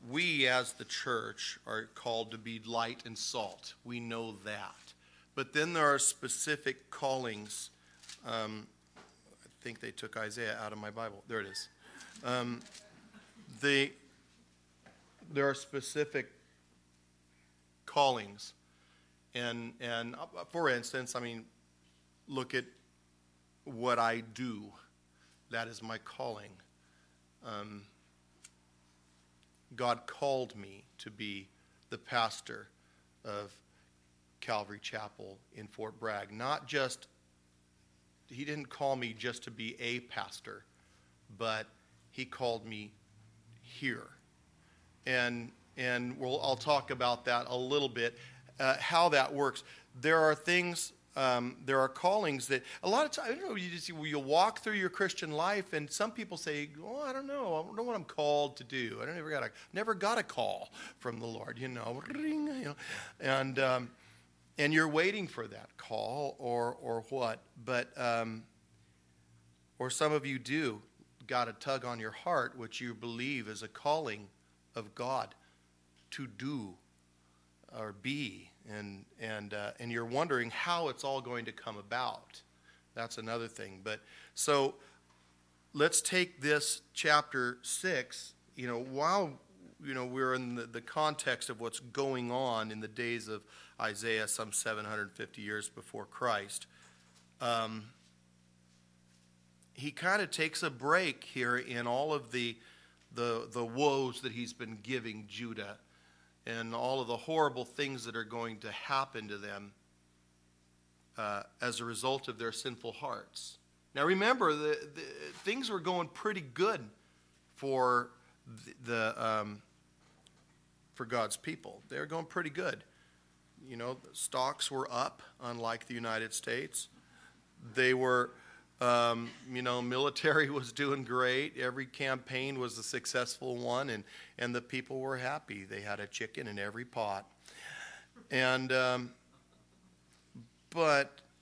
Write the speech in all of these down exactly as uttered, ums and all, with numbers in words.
we as the church are called to be light and salt. We know that. But then there are specific callings. Um, I think they took Isaiah out of my Bible. There it is. Um, the, there are specific callings. And, and uh, for instance, I mean, look at what I do. That is my calling. Um, God called me to be the pastor of Calvary Chapel in Fort Bragg. Not just, he didn't call me just to be a pastor, but he called me here. And and we'll, I'll talk about that a little bit, uh, how that works. There are things, um, there are callings that, a lot of times, I don't know, you just you walk through your Christian life, and some people say, oh, I don't know, I don't know what I'm called to do. I don't ever got a, never got a call from the Lord, you know, ring, you know, and um, and you're waiting for that call or or what, but um, or some of you do got a tug on your heart, which you believe is a calling of God to do or be, and and uh, and you're wondering how it's all going to come about. That's another thing. But so let's take this chapter six. You know, while you know we're in the, the context of what's going on in the days of Isaiah, some seven hundred fifty years before Christ. Um, he kind of takes a break here in all of the the the woes that he's been giving Judah, and all of the horrible things that are going to happen to them uh, as a result of their sinful hearts. Now remember, the, the things were going pretty good for the, the um, for God's people. They were going pretty good. You know, the stocks were up, unlike the United States. They were, um, you know, military was doing great. Every campaign was a successful one, and, and the people were happy. They had a chicken in every pot. And, um, but,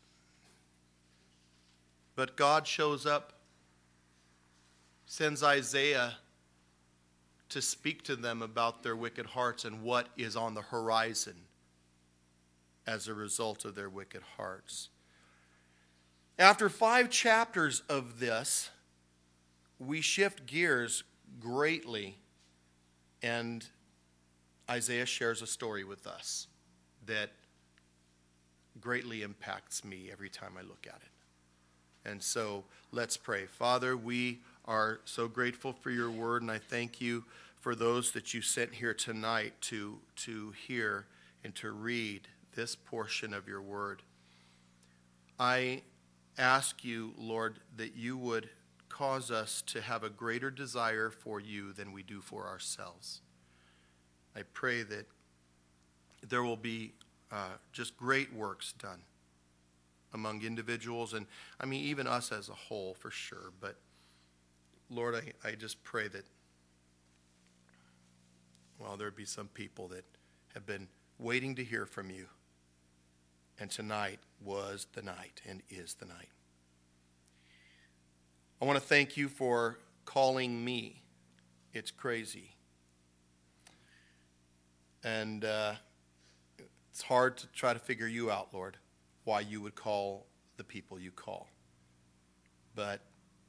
but God shows up, sends Isaiah to speak to them about their wicked hearts and what is on the horizon as a result of their wicked hearts. After five chapters of this, we shift gears greatly, and Isaiah shares a story with us that greatly impacts me every time I look at it. And so let's pray. Father, we are so grateful for your word, and I thank you for those that you sent here tonight to, to hear and to read this portion of your word. I ask you, Lord, that you would cause us to have a greater desire for you than we do for ourselves. I pray that there will be uh, just great works done among individuals, and I mean even us as a whole for sure. But Lord, I, I just pray that, well, there be some people that have been waiting to hear from you. And tonight was the night and is the night. I want to thank you for calling me. It's crazy. And uh, it's hard to try to figure you out, Lord, why you would call the people you call. But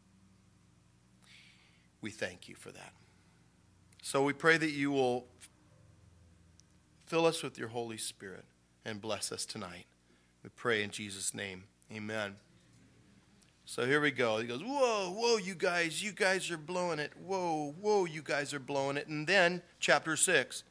we thank you for that. So we pray that you will fill us with your Holy Spirit and bless us tonight. We pray in Jesus' name. Amen. So here we go. He goes, whoa, whoa, you guys, you guys are blowing it. Whoa, whoa, you guys are blowing it. And then, chapter six.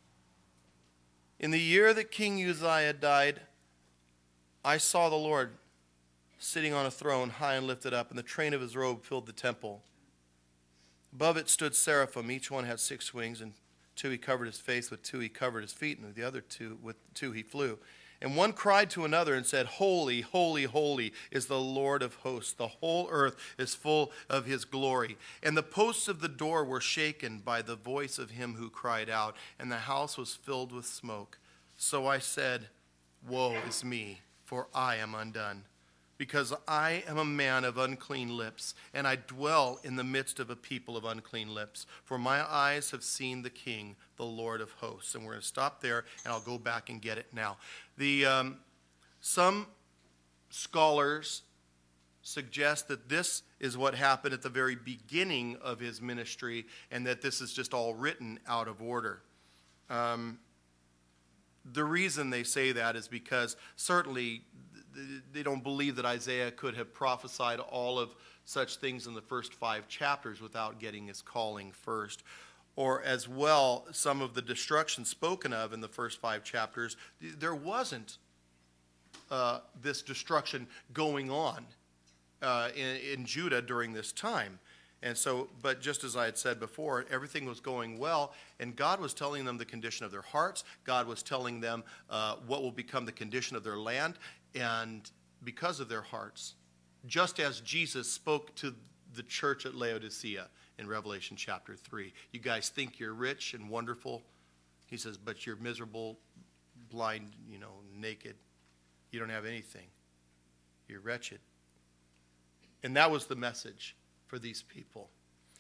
In the year that King Uzziah died, I saw the Lord sitting on a throne, high and lifted up, and the train of his robe filled the temple. Above it stood seraphim. Each one had six wings, and two he covered his face, with two he covered his feet, and with the other two, with two he flew. And one cried to another and said, Holy, holy, holy is the Lord of hosts. The whole earth is full of his glory. And the posts of the door were shaken by the voice of him who cried out, and the house was filled with smoke. So I said, Woe is me, for I am undone, because I am a man of unclean lips, and I dwell in the midst of a people of unclean lips. For my eyes have seen the King, the Lord of hosts. And we're going to stop there, and I'll go back and get it now. The um, some scholars suggest that this is what happened at the very beginning of his ministry, and that this is just all written out of order. Um, the reason they say that is because certainly they don't believe that Isaiah could have prophesied all of such things in the first five chapters without getting his calling first. Or as well, some of the destruction spoken of in the first five chapters, there wasn't uh, this destruction going on uh, in, in Judah during this time. And so, but just as I had said before, everything was going well, and God was telling them the condition of their hearts. God was telling them uh, what will become the condition of their land, and because of their hearts, just as Jesus spoke to the church at Laodicea in Revelation chapter three. You guys think you're rich and wonderful. He says, but you're miserable, blind, you know, naked. You don't have anything. You're wretched. And that was the message for these people.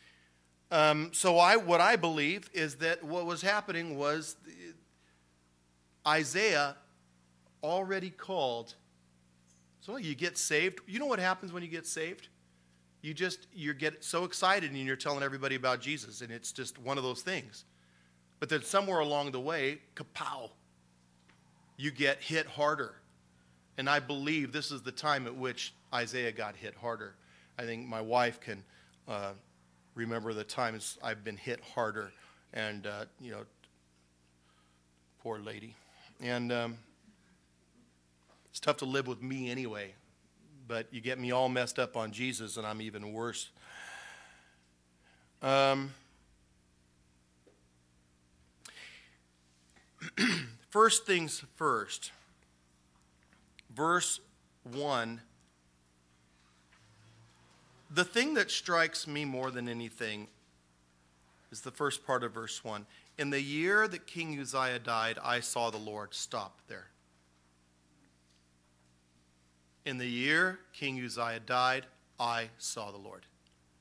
Um, so I, what I believe is that what was happening was the, Isaiah already called. So you get saved. You know what happens when you get saved? You just, you get so excited and you're telling everybody about Jesus, and it's just one of those things. But then somewhere along the way, kapow, you get hit harder. And I believe this is the time at which Isaiah got hit harder. I think my wife can uh, remember the times I've been hit harder, and, uh, you know, poor lady. And um, it's tough to live with me anyway, but you get me all messed up on Jesus, and I'm even worse. Um, first things first, verse one. The thing that strikes me more than anything is the first part of verse one. In the year that King Uzziah died, I saw the Lord. Stop there. In the year King Uzziah died, I saw the Lord.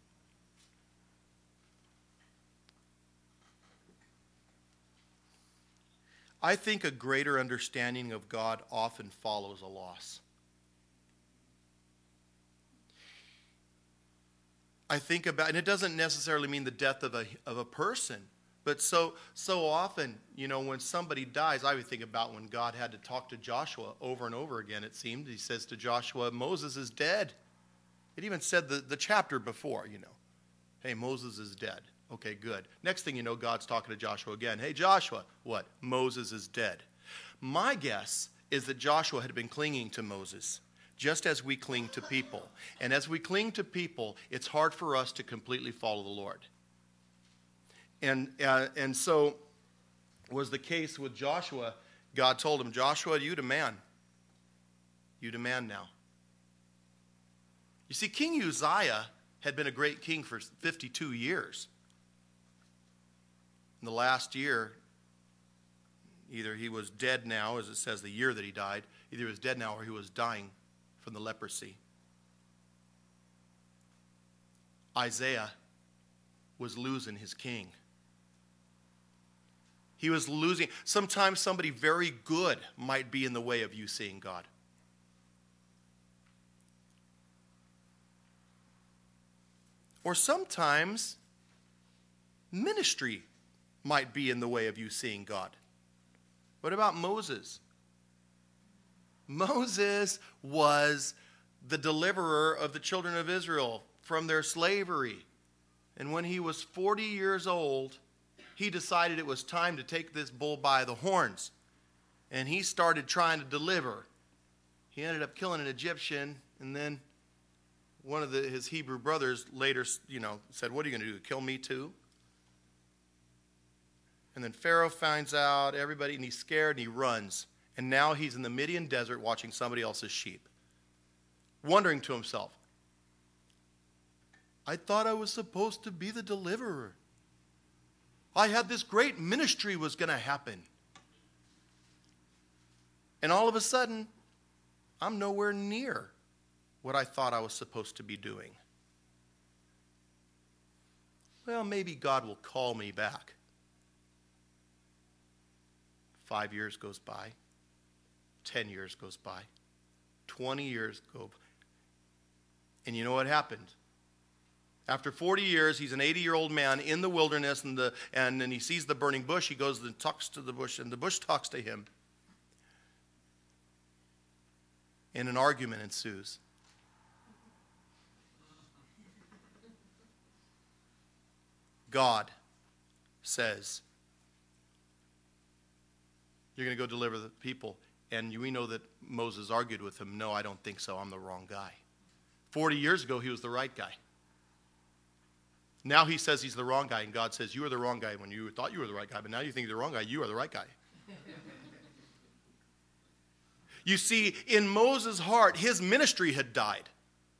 I think a greater understanding of God often follows a loss. I think about, and it doesn't necessarily mean the death of a of a person, but so so often, you know, when somebody dies, I would think about when God had to talk to Joshua over and over again, it seemed. He says to Joshua, Moses is dead. It even said the, the chapter before, you know, hey, Moses is dead. Okay, good. Next thing you know, God's talking to Joshua again. Hey, Joshua, what? Moses is dead. My guess is that Joshua had been clinging to Moses, just as we cling to people. And as we cling to people, it's hard for us to completely follow the Lord. And uh, and so was the case with Joshua. God told him, Joshua, you demand. You demand now. You see, King Uzziah had been a great king for fifty-two years. In the last year, either he was dead now, as it says the year that he died, either he was dead now or he was dying from the leprosy. Isaiah was losing his king. He was losing. Sometimes somebody very good might be in the way of you seeing God. Or sometimes ministry might be in the way of you seeing God. What about Moses? Moses was the deliverer of the children of Israel from their slavery. And when he was forty years old, he decided it was time to take this bull by the horns. And he started trying to deliver. He ended up killing an Egyptian, and then one of the, his Hebrew brothers later, you know, said, what are you going to do, kill me too? And then Pharaoh finds out, everybody, and he's scared, and he runs. And now he's in the Midian desert watching somebody else's sheep, wondering to himself, I thought I was supposed to be the deliverer. I had this great ministry was going to happen. And all of a sudden, I'm nowhere near what I thought I was supposed to be doing. Well, maybe God will call me back. Five years goes by. Ten years goes by. Twenty years go by. And you know what happened? After forty years, he's an eighty-year-old man in the wilderness, and, the, and then he sees the burning bush. He goes and talks to the bush, and the bush talks to him. And an argument ensues. God says, you're going to go deliver the people. And we know that Moses argued with him, no, I don't think so. I'm the wrong guy. forty years ago, he was the right guy. Now he says he's the wrong guy, and God says, you were the wrong guy when you thought you were the right guy, but now you think you're the wrong guy. You are the right guy. You see, in Moses' heart, his ministry had died.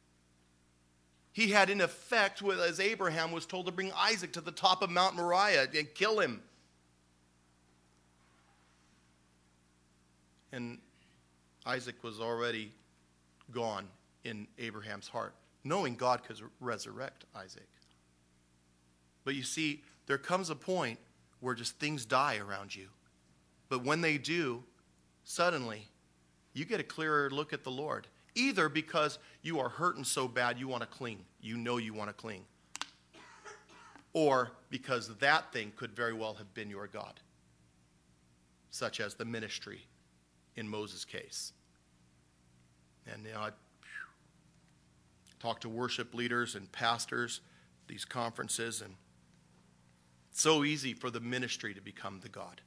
He had, in effect, as Abraham was told to bring Isaac to the top of Mount Moriah and kill him. And Isaac was already gone in Abraham's heart, knowing God could resurrect Isaac. But you see, there comes a point where just things die around you. But when they do, suddenly, you get a clearer look at the Lord. Either because you are hurting so bad you want to cling. You know you want to cling. Or because that thing could very well have been your God. Such as the ministry in Moses' case. And you know, I talk to worship leaders and pastors, these conferences, and it's so easy for the ministry to become the God.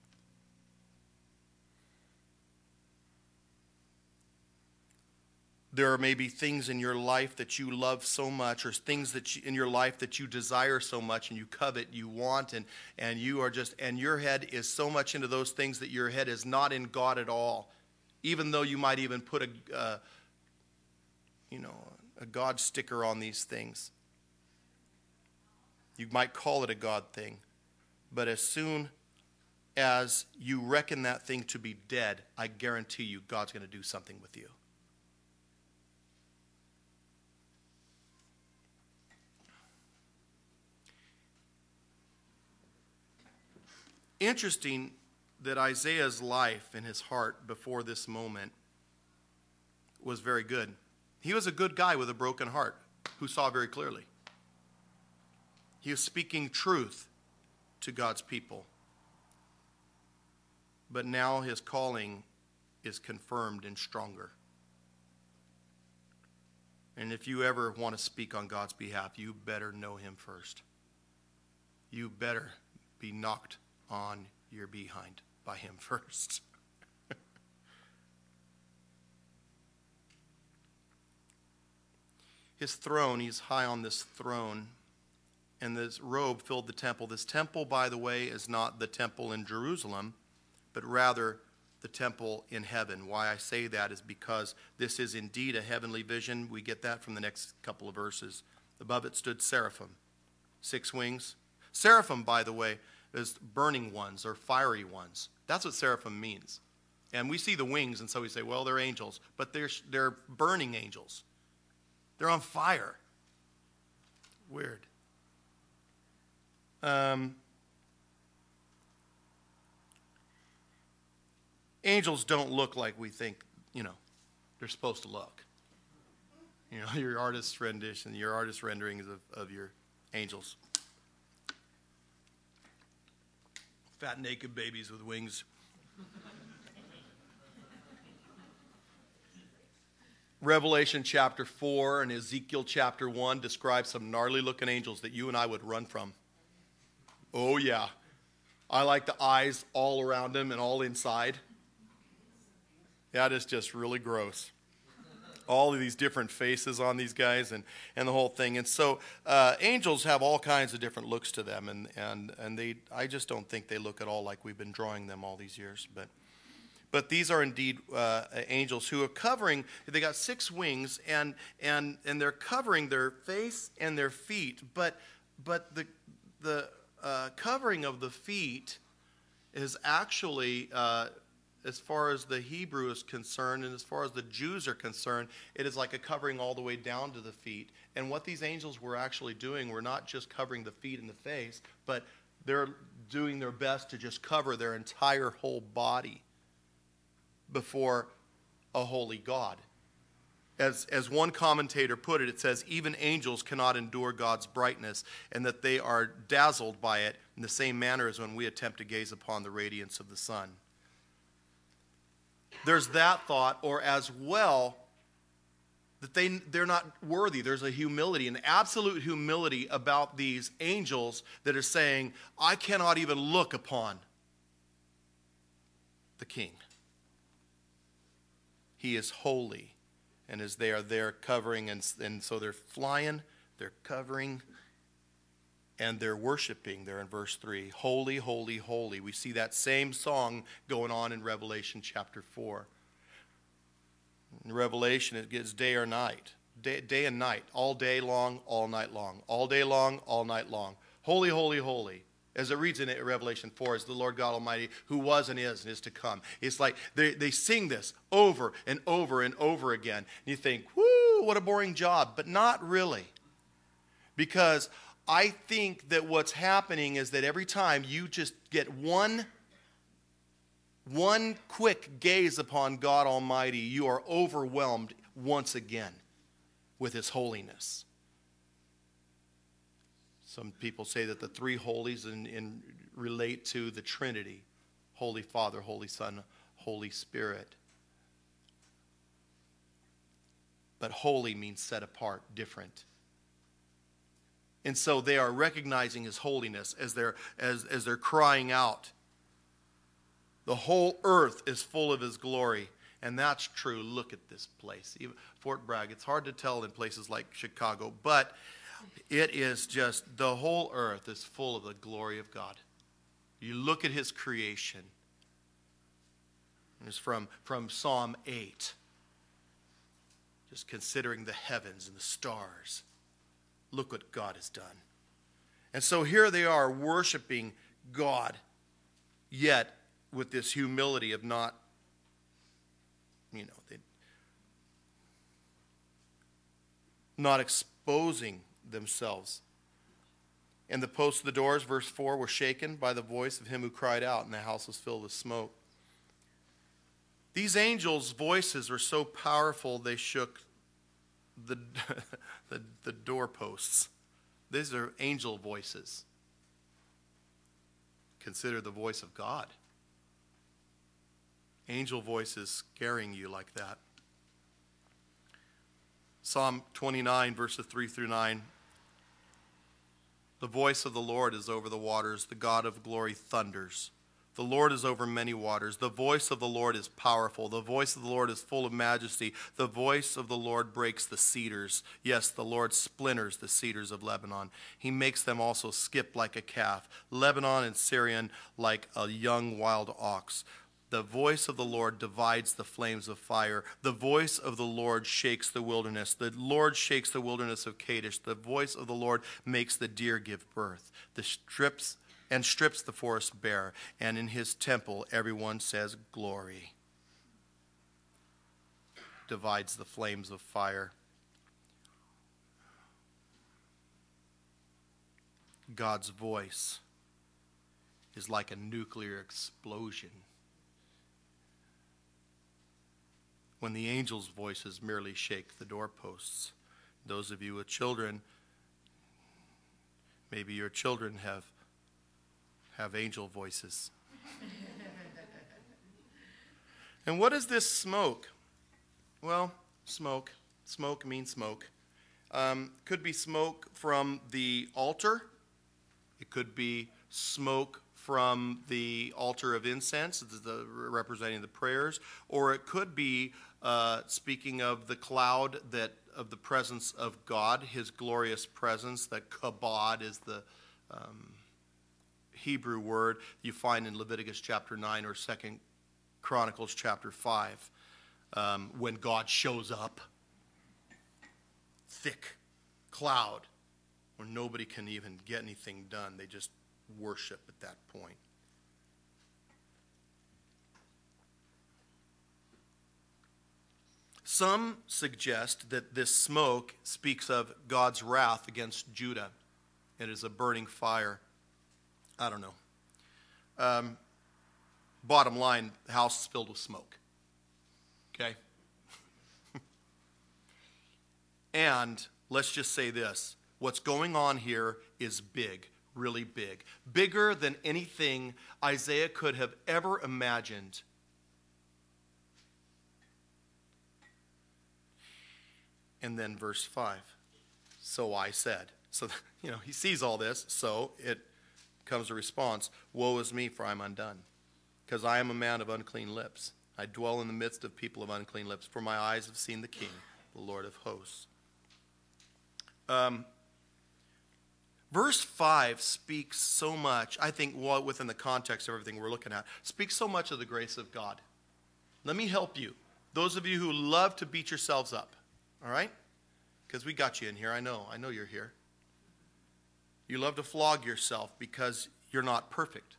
There are maybe things in your life that you love so much, or things that you, in your life that you desire so much and you covet, you want, and, and you are just, and your head is so much into those things that your head is not in God at all. Even though you might even put a, uh, you know, a God sticker on these things. You might call it a God thing. But as soon as you reckon that thing to be dead, I guarantee you God's going to do something with you. Interesting that Isaiah's life and his heart before this moment was very good. He was a good guy with a broken heart who saw very clearly. He was speaking truth to God's people. But now his calling is confirmed and stronger. And if you ever want to speak on God's behalf, you better know him first. You better be knocked on your behind by him first. His throne, he's high on this throne, and this robe filled the temple. This temple, by the way, is not the temple in Jerusalem, but rather the temple in heaven. Why I say that is because this is indeed a heavenly vision. We get that from the next couple of verses. Above it stood seraphim, six wings. Seraphim, by the way, is burning ones or fiery ones. That's what seraphim means. And we see the wings, and so we say, well, they're angels. But they're, they're burning angels. They're on fire. Weird. Um, angels don't look like we think, you know, they're supposed to look. You know, your artist's rendition, your artist's renderings of, of your angels. Fat, naked babies with wings. Revelation chapter four and Ezekiel chapter one describe some gnarly-looking angels that you and I would run from. Oh, yeah. I like the eyes all around them and all inside. That is just really gross. All of these different faces on these guys and, and the whole thing. And so uh, angels have all kinds of different looks to them. And, and, and they, I just don't think they look at all like we've been drawing them all these years. But but these are indeed uh, angels who are covering, they got six wings, and and and they're covering their face and their feet. But but the the uh, covering of the feet is actually uh, as far as the Hebrew is concerned and as far as the Jews are concerned, it is like a covering all the way down to the feet. And what these angels were actually doing were not just covering the feet and the face, but they're doing their best to just cover their entire whole body before a holy God. As, as one commentator put it, it says, even angels cannot endure God's brightness, and that they are dazzled by it in the same manner as when we attempt to gaze upon the radiance of the sun. There's that thought, or as well, that they, they're not worthy. There's a humility, an absolute humility about these angels that are saying, I cannot even look upon the King. He is holy. And as they are there covering, and, and so they're flying, they're covering, and they're worshiping there in verse three. Holy, holy, holy. We see that same song going on in Revelation chapter four. In Revelation, it gets day or night. Day, day and night. All day long, all night long. All day long, all night long. Holy, holy, holy. As it reads in Revelation four, is the Lord God Almighty who was and is and is to come. It's like they, they sing this over and over and over again. And you think, whoo, what a boring job. But not really. Because I think that what's happening is that every time you just get one, one quick gaze upon God Almighty, you are overwhelmed once again with His holiness. Some people say that the three holies in, in relate to the Trinity. Holy Father, Holy Son, Holy Spirit. But holy means set apart, different. And so they are recognizing His holiness as they're, as, as they're crying out. The whole earth is full of His glory. And that's true. Look at this place. Even Fort Bragg, it's hard to tell in places like Chicago, but it is just, the whole earth is full of the glory of God. You look at His creation. It's from, from Psalm eight. Just considering the heavens and the stars. Look what God has done. And so here they are worshiping God, yet with this humility of not, you know, they, not exposing themselves. And the posts of the doors, verse four, were shaken by the voice of him who cried out, and the house was filled with smoke. These angels' voices were so powerful they shook the, the, the doorposts. These are angel voices. Consider the voice of God. Angel voices scaring you like that. Psalm twenty-nine, verses three through nine. The voice of the Lord is over the waters. The God of glory thunders. The Lord is over many waters. The voice of the Lord is powerful. The voice of the Lord is full of majesty. The voice of the Lord breaks the cedars. Yes, the Lord splinters the cedars of Lebanon. He makes them also skip like a calf. Lebanon and Syrian like a young wild ox. The voice of the Lord divides the flames of fire. The voice of the Lord shakes the wilderness. The Lord shakes the wilderness of Kadesh. The voice of the Lord makes the deer give birth. The strips and strips the forest bare. And in His temple everyone says glory. Divides the flames of fire. God's voice is like a nuclear explosion. When the angels' voices merely shake the doorposts. Those of you with children, maybe your children have, have angel voices. And what is this smoke? Well, smoke. Smoke means smoke. Um, could be smoke from the altar. It could be smoke from the altar of incense, the, representing the prayers, or it could be uh, speaking of the cloud that of the presence of God, His glorious presence. That kabod is the um, Hebrew word you find in Leviticus chapter nine or Second Chronicles chapter five, um, when God shows up, thick cloud, where nobody can even get anything done. They just worship at that point. Some suggest that this smoke speaks of God's wrath against Judah. It is a burning fire. I don't know. Um, bottom line, the house is filled with smoke. Okay? And let's just say this. What's going on here is big, really big. Bigger than anything Isaiah could have ever imagined. And then verse five. So I said. So, you know, he sees all this, so it comes a response. Woe is me, for I am undone, because I am a man of unclean lips. I dwell in the midst of people of unclean lips, for my eyes have seen the King, the Lord of hosts. Um, verse five speaks so much, I think, well, within the context of everything we're looking at, speaks so much of the grace of God. Let me help you. Those of you who love to beat yourselves up, all right? Because we got you in here. I know. I know you're here. You love to flog yourself because you're not perfect.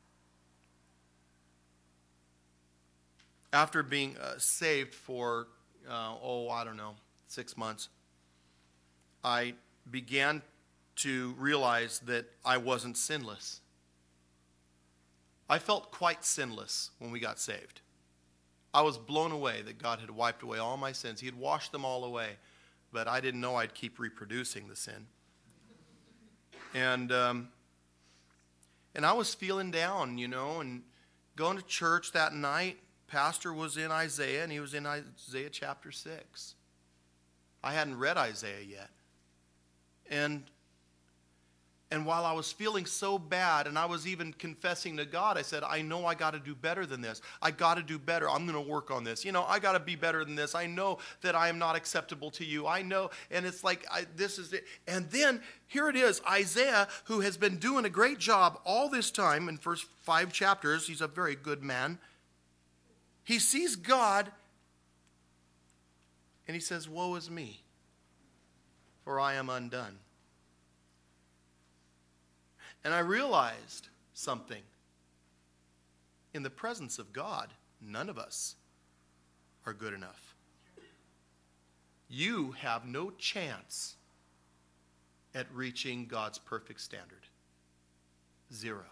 After being uh, saved for, uh, oh, I don't know, six months, I began to realize that I wasn't sinless. I felt quite sinless when we got saved. I was blown away that God had wiped away all my sins. He had washed them all away, but I didn't know I'd keep reproducing the sin. And um, and I was feeling down, you know, and going to church that night. Pastor was in Isaiah, and he was in Isaiah chapter six. I hadn't read Isaiah yet. And And while I was feeling so bad, and I was even confessing to God, I said, I know I got to do better than this. I got to do better. I'm going to work on this. You know, I got to be better than this. I know that I am not acceptable to you. I know. And it's like, I, this is it. And then here it is, Isaiah, who has been doing a great job all this time in first five chapters. He's a very good man. He sees God, and he says, woe is me, for I am undone. And I realized something. In the presence of God, none of us are good enough. You have no chance at reaching God's perfect standard. Zero.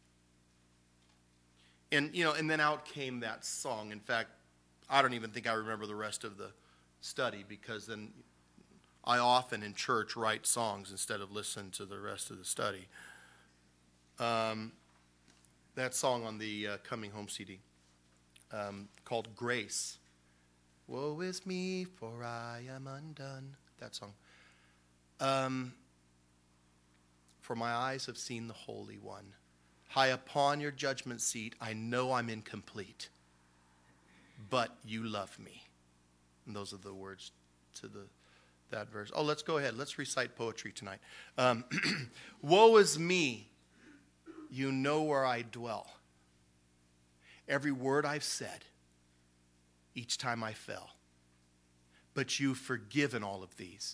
And, you know, and then out came that song. In fact, I don't even think I remember the rest of the study, because then I often in church write songs instead of listen to the rest of the study. Um, that song on the uh, Coming Home C D um, called Grace. Woe is me, for I am undone. That song. Um, for my eyes have seen the Holy One. High upon your judgment seat, I know I'm incomplete, but you love me. And those are the words to the that verse. Oh, let's go ahead. Let's recite poetry tonight. Um, Woe is me. You know where I dwell. Every word I've said, each time I fell. But you've forgiven all of these.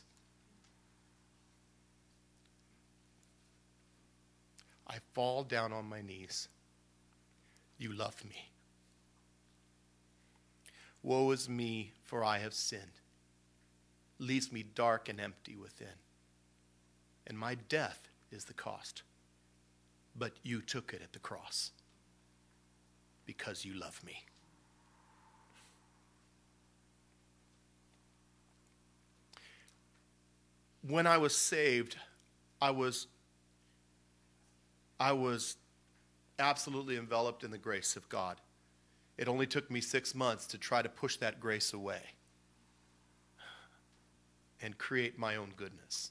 I fall down on my knees. You love me. Woe is me, for I have sinned. Leaves me dark and empty within. And my death is the cost. But you took it at the cross because you love me. When I was saved, I was, I was absolutely enveloped in the grace of God. It only took me six months to try to push that grace away and create my own goodness.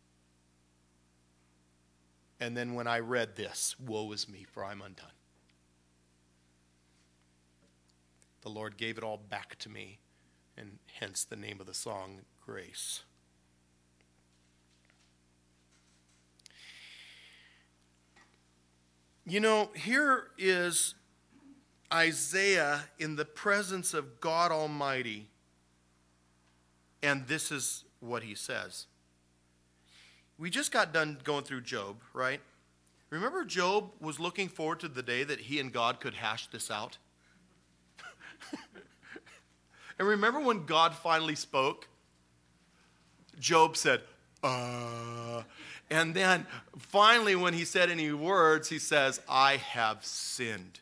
And then when I read this, woe is me, for I'm undone. The Lord gave it all back to me, and hence the name of the song, Grace. You know, here is Isaiah in the presence of God Almighty, and this is what he says. We just got done going through Job, right? Remember, Job was looking forward to the day that he and God could hash this out? And remember when God finally spoke? Job said, uh, and then finally when he said any words, he says, I have sinned.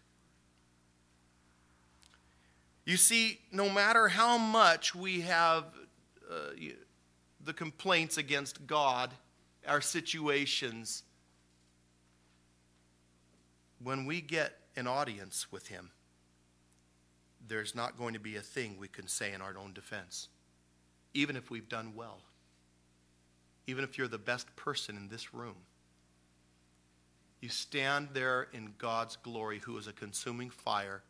You see, no matter how much we have uh, the complaints against God, our situations, when we get an audience with him, there's not going to be a thing we can say in our own defense, even if we've done well. Even if you're the best person in this room, you stand there in God's glory, who is a consuming fire,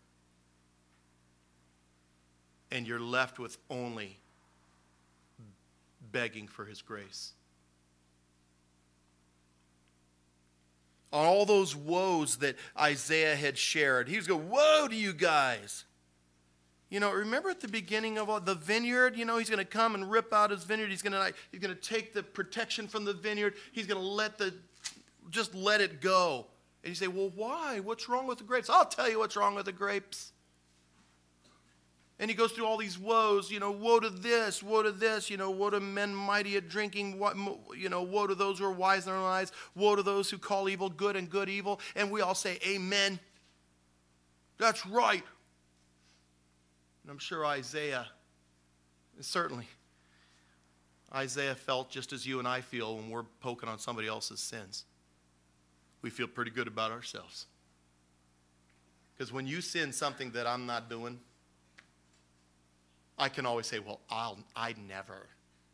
and you're left with only begging for his grace. On all those woes that Isaiah had shared, he was going, woe to you guys. You know, remember at the beginning of all, the vineyard, you know, he's going to come and rip out his vineyard. He's going to like, he's going to take the protection from the vineyard. He's going to let the, just let it go. And you say, well, why? What's wrong with the grapes? I'll tell you what's wrong with the grapes. And he goes through all these woes, you know, woe to this, woe to this, you know, woe to men mighty at drinking, you know, woe to those who are wise in their own eyes, woe to those who call evil good and good evil. And we all say, amen. That's right. And I'm sure Isaiah, certainly, Isaiah felt just as you and I feel when we're poking on somebody else's sins. We feel pretty good about ourselves. Because when you sin something that I'm not doing, I can always say, well, I'll, I'd never.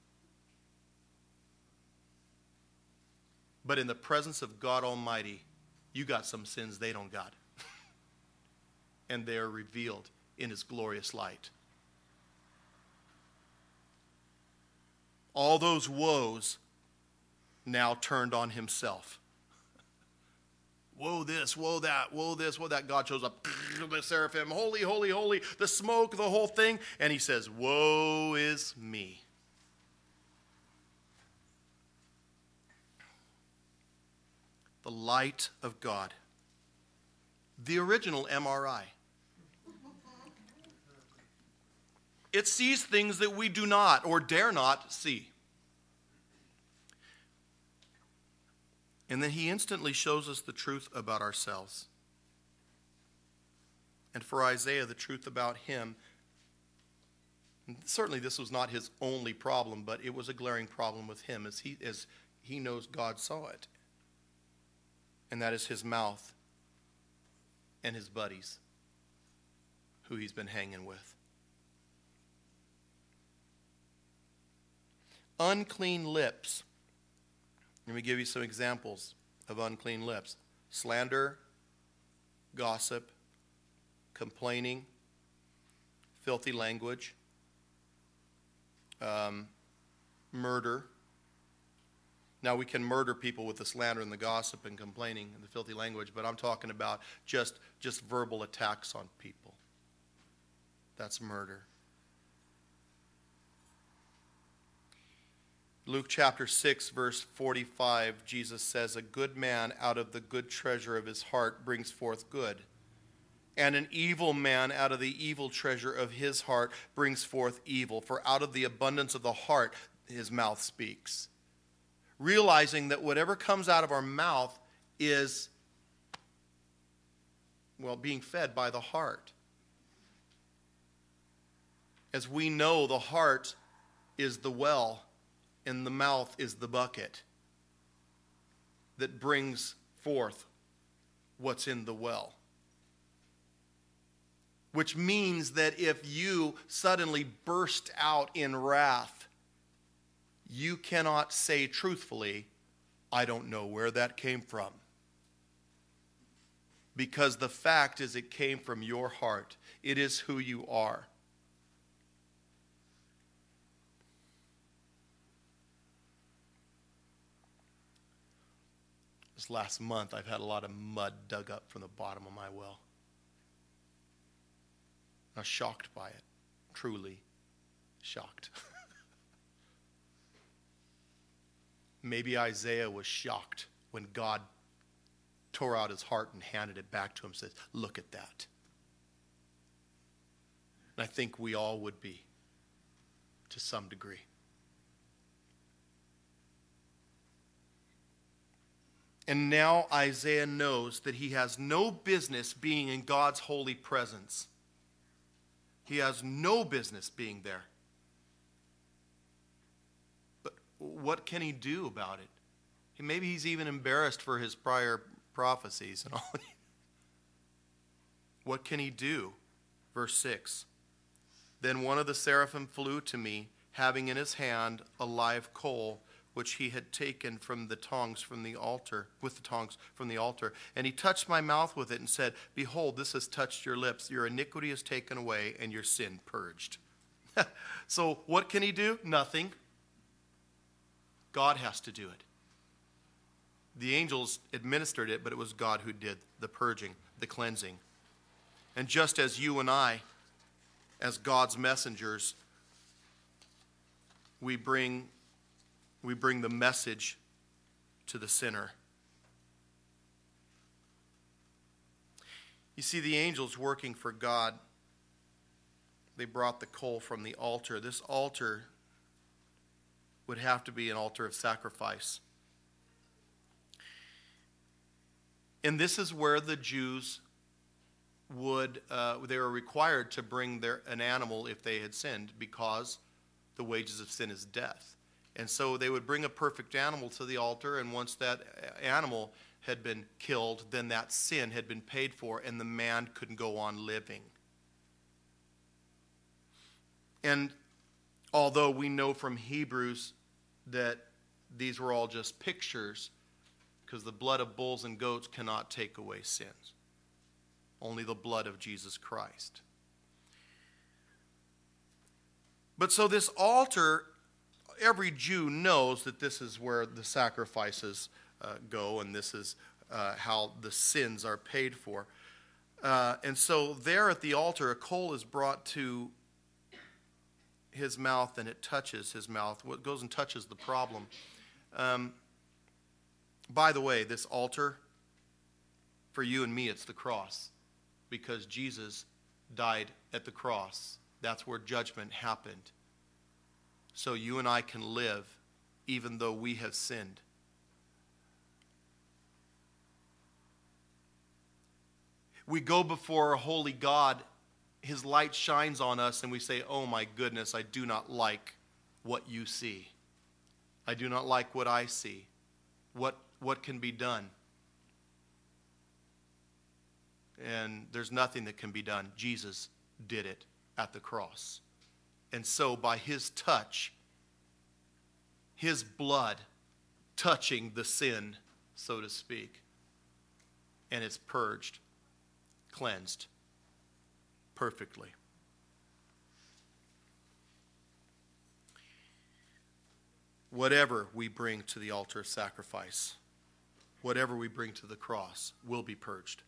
But in the presence of God Almighty, you got some sins they don't got. And they are revealed in his glorious light. All those woes now turned on himself. Woe this, woe that, woe this, woe that. God shows up, the seraphim, holy, holy, holy, the smoke, the whole thing. And he says, woe is me. The light of God. The original M R I. It sees things that we do not or dare not see. And then he instantly shows us the truth about ourselves. And for Isaiah, the truth about him, certainly this was not his only problem, but it was a glaring problem with him as he, as he knows God saw it. And that is his mouth and his buddies who he's been hanging with. Unclean lips. Let me give you some examples of unclean lips. Slander, gossip, complaining, filthy language, um, murder. Now, we can murder people with the slander and the gossip and complaining and the filthy language, but I'm talking about just, just verbal attacks on people. That's murder. Luke chapter six, verse forty-five, Jesus says, a good man out of the good treasure of his heart brings forth good, and an evil man out of the evil treasure of his heart brings forth evil. For out of the abundance of the heart his mouth speaks. Realizing that whatever comes out of our mouth is, well, being fed by the heart. As we know, the heart is the well, and the mouth is the bucket that brings forth what's in the well. Which means that if you suddenly burst out in wrath, you cannot say truthfully, I don't know where that came from. Because the fact is it came from your heart. It is who you are. This last month, I've had a lot of mud dug up from the bottom of my well. I was shocked by it. Truly shocked. Maybe Isaiah was shocked when God tore out his heart and handed it back to him and said, look at that. And I think we all would be to some degree. And now Isaiah knows that he has no business being in God's holy presence. He has no business being there. But what can he do about it? Maybe he's even embarrassed for his prior prophecies and all. What can he do? Verse six. Then one of the seraphim flew to me, having in his hand a live coal, which he had taken from the tongs from the altar, with the tongs from the altar. And he touched my mouth with it and said, Behold, this has touched your lips. Your iniquity is taken away and your sin purged. So what can he do? Nothing. God has to do it. The angels administered it, but it was God who did the purging, the cleansing. And just as you and I, as God's messengers, we bring We bring the message to the sinner. You see, the angels working for God, they brought the coal from the altar. This altar would have to be an altar of sacrifice. And this is where the Jews would, uh, they were required to bring their, an animal if they had sinned, because the wages of sin is death. And so they would bring a perfect animal to the altar, and once that animal had been killed, then that sin had been paid for, and the man couldn't go on living. And although we know from Hebrews that these were all just pictures, because the blood of bulls and goats cannot take away sins. Only the blood of Jesus Christ. But so this altar, every Jew knows that this is where the sacrifices uh, go, and this is uh, how the sins are paid for. Uh, and so there at the altar, a coal is brought to his mouth, and it touches his mouth. What goes and touches the problem. Um, by the way, this altar, for you and me, it's the cross, because Jesus died at the cross. That's where judgment happened. So you and I can live even though we have sinned. We go before a holy God, his light shines on us, and we say, oh my goodness, I do not like what you see. I do not like what I see. What, what can be done? And there's nothing that can be done. Jesus did it at the cross. And so by his touch, his blood touching the sin, so to speak, and it's purged, cleansed perfectly. Whatever we bring to the altar of sacrifice, whatever we bring to the cross, will be purged.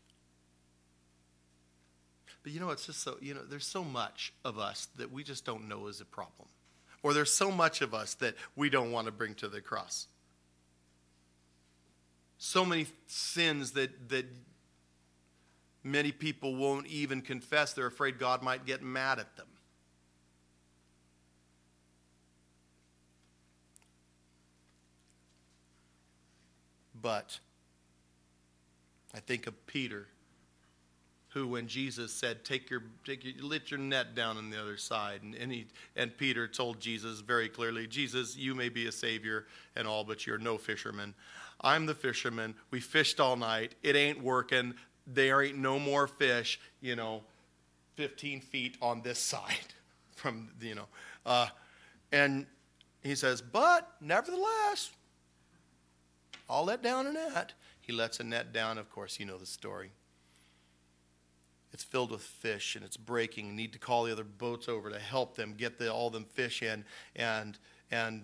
But you know, it's just so, you know, there's so much of us that we just don't know is a problem. Or there's so much of us that we don't want to bring to the cross. So many sins that, that many people won't even confess. They're afraid God might get mad at them. But I think of Peter, who, when Jesus said, take your, take your, let your net down on the other side. And, and, he, and Peter told Jesus very clearly, Jesus, you may be a savior and all, but you're no fisherman. I'm the fisherman. We fished all night. It ain't working. There ain't no more fish, you know, fifteen feet on this side from, you know. Uh, and he says, but nevertheless, I'll let down a net. He lets a net down. Of course, you know the story. It's filled with fish, and it's breaking. You need to call the other boats over to help them get the, all them fish in. And, and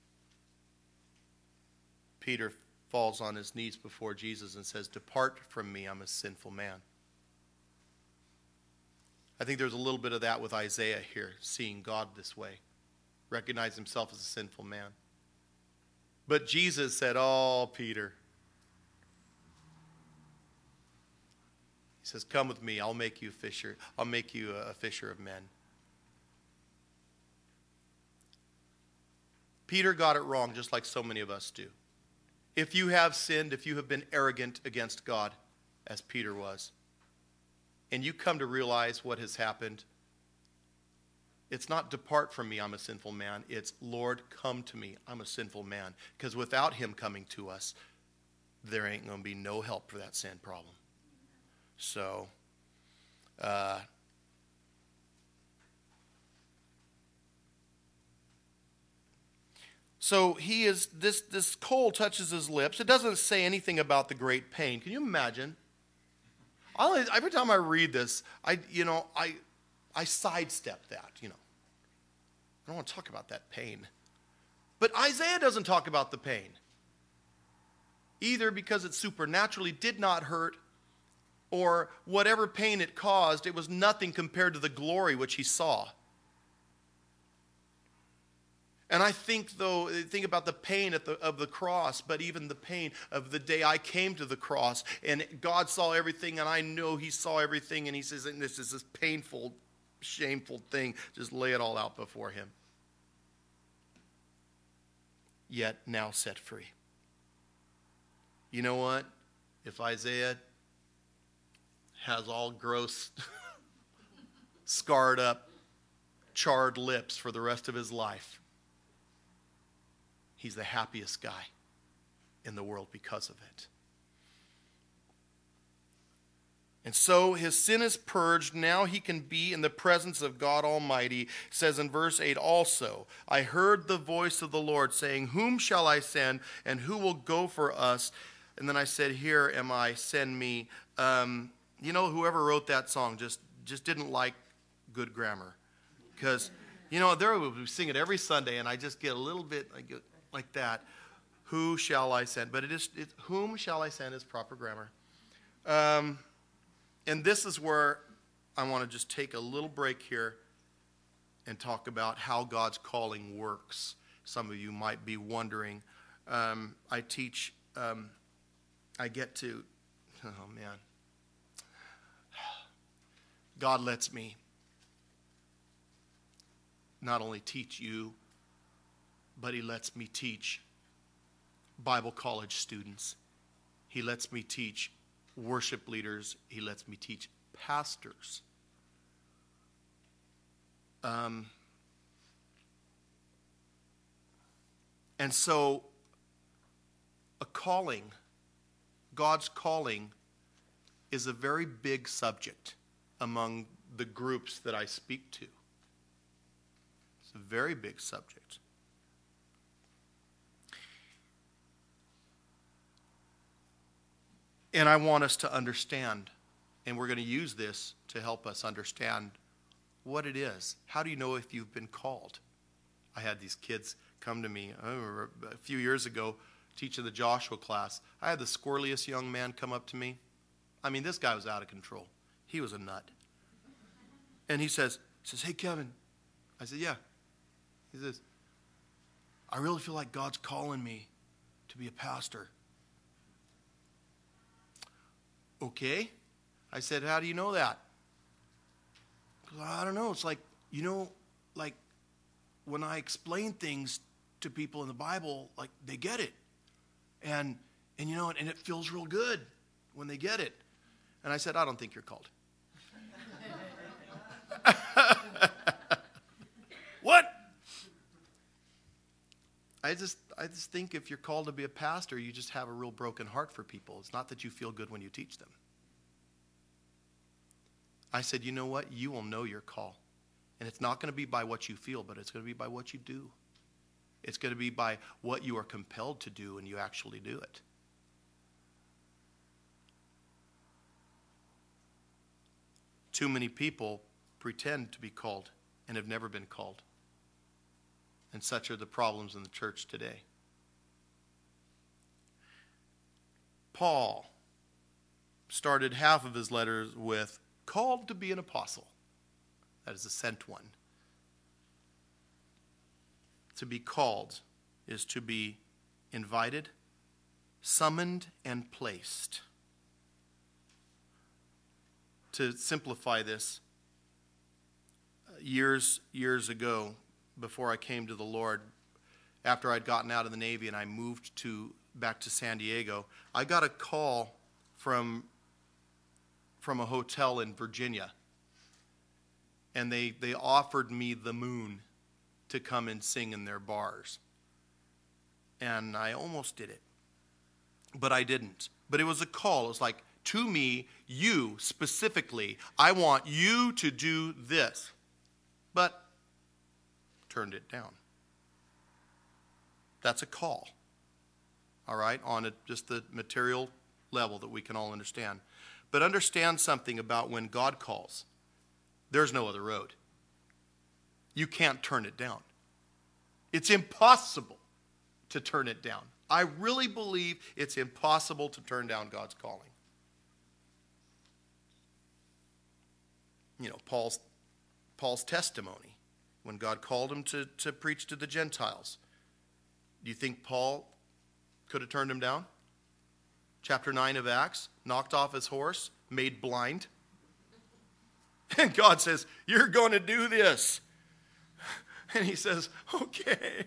Peter falls on his knees before Jesus and says, depart from me, I'm a sinful man. I think there's a little bit of that with Isaiah here, seeing God this way, recognize himself as a sinful man. But Jesus said, oh, Peter. He says, come with me, I'll make you a fisher. I'll make you a fisher of men. Peter got it wrong, just like so many of us do. If you have sinned, if you have been arrogant against God, as Peter was, and you come to realize what has happened, it's not depart from me, I'm a sinful man. It's Lord, come to me, I'm a sinful man. Because without him coming to us, there ain't going to be no help for that sin problem. So, uh, so he is, this, this coal touches his lips. It doesn't say anything about the great pain. Can you imagine? I, every time I read this, I, you know, I, I sidestep that, you know. I don't want to talk about that pain. But Isaiah doesn't talk about the pain. Either because it supernaturally did not hurt, or whatever pain it caused, it was nothing compared to the glory which he saw. And I think, though, think about the pain at the, of the cross, but even the pain of the day I came to the cross, and God saw everything, and I know he saw everything, and he says, and this is this painful, shameful thing, just lay it all out before him. Yet now set free. You know what? If Isaiah has all gross, scarred up, charred lips for the rest of his life, he's the happiest guy in the world because of it. And so his sin is purged. Now he can be in the presence of God Almighty. It says in verse eight also, I heard the voice of the Lord saying, whom shall I send, and who will go for us? And then I said, here am I, send me. Um, you know, whoever wrote that song just, just didn't like good grammar. Because, you know, there we sing it every Sunday, and I just get a little bit I get like that. Who shall I send? But it is, it, whom shall I send is proper grammar. Um... And this is where I want to just take a little break here and talk about how God's calling works. Some of you might be wondering. Um, I teach, um, I get to, oh man. God lets me not only teach you, but he lets me teach Bible college students. He lets me teach worship leaders. He lets me teach pastors. Um, and so, a calling, God's calling, is a very big subject among the groups that I speak to. It's a very big subject. And I want us to understand, and we're going to use this to help us understand what it is. How do you know if you've been called? I had these kids come to me I remember a few years ago teaching the Joshua class. I had the squirreliest young man come up to me. I mean, this guy was out of control. He was a nut. And he says, he says, hey, Kevin. I said, yeah. He says, I really feel like God's calling me to be a pastor. Okay. I said, how do you know that? I don't know. It's like, you know, like when I explain things to people in the Bible, like they get it. And, and you know, and it feels real good when they get it. And I said, I don't think you're called. What? I just, I just think if you're called to be a pastor, you just have a real broken heart for people. It's not that you feel good when you teach them. I said, you know what? You will know your call. And it's not going to be by what you feel, but it's going to be by what you do. It's going to be by what you are compelled to do, and you actually do it. Too many people pretend to be called and have never been called. And such are the problems in the church today. Paul started half of his letters with, called to be an apostle. That is a sent one. To be called is to be invited, summoned, and placed. To simplify this, years, years ago, before I came to the Lord, after I'd gotten out of the Navy and I moved to back to San Diego, I got a call from, from a hotel in Virginia. And they, they offered me the moon to come and sing in their bars. And I almost did it. But I didn't. But it was a call. It was like, to me, you specifically, I want you to do this. But turned it down. That's a call. All right? On a, just the material level that we can all understand. But understand something about when God calls. There's no other road. You can't turn it down. It's impossible to turn it down. I really believe it's impossible to turn down God's calling. You know, Paul's, Paul's testimony when God called him to, to preach to the Gentiles. Do you think Paul could have turned him down? Chapter nine of Acts, knocked off his horse, made blind. And God says, you're going to do this. And he says, okay.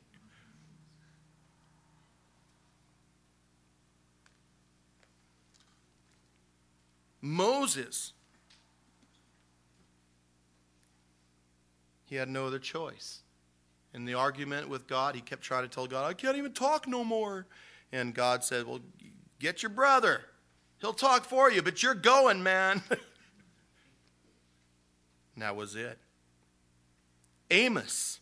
Moses, he had no other choice. In the argument with God, he kept trying to tell God, I can't even talk no more. And God said, well, get your brother. He'll talk for you, but you're going, man. And that was it. Amos.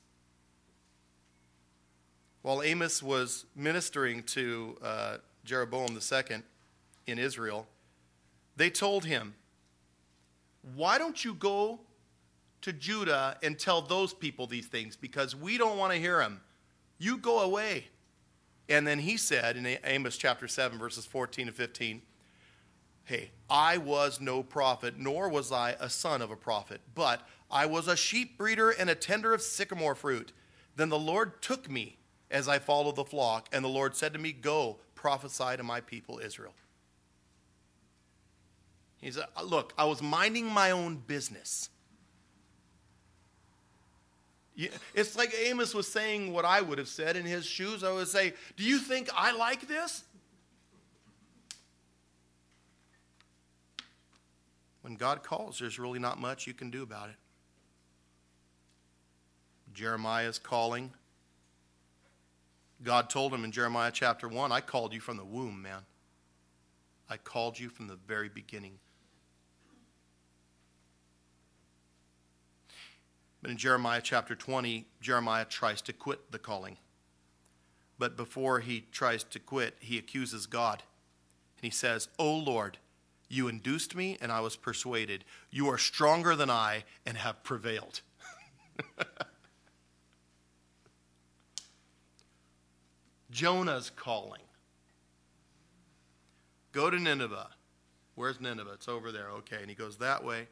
While Amos was ministering to uh, Jeroboam the second in Israel, they told him, why don't you go to Judah and tell those people these things? Because we don't want to hear them. You go away. And then he said in Amos chapter seven, verses fourteen and fifteen, hey, I was no prophet, nor was I a son of a prophet, but I was a sheep breeder and a tender of sycamore fruit. Then the Lord took me as I followed the flock, and the Lord said to me, go, prophesy to my people Israel. He said, look, I was minding my own business. It's like Amos was saying what I would have said in his shoes. I would say, do you think I like this? When God calls, there's really not much you can do about it. Jeremiah's calling. God told him in Jeremiah chapter one, I called you from the womb, man. I called you from the very beginning. But in Jeremiah chapter twenty, Jeremiah tries to quit the calling. But before he tries to quit, he accuses God. And he says, O Lord, you induced me and I was persuaded. You are stronger than I and have prevailed. Jonah's calling. Go to Nineveh. Where's Nineveh? It's over there. Okay, and he goes that way.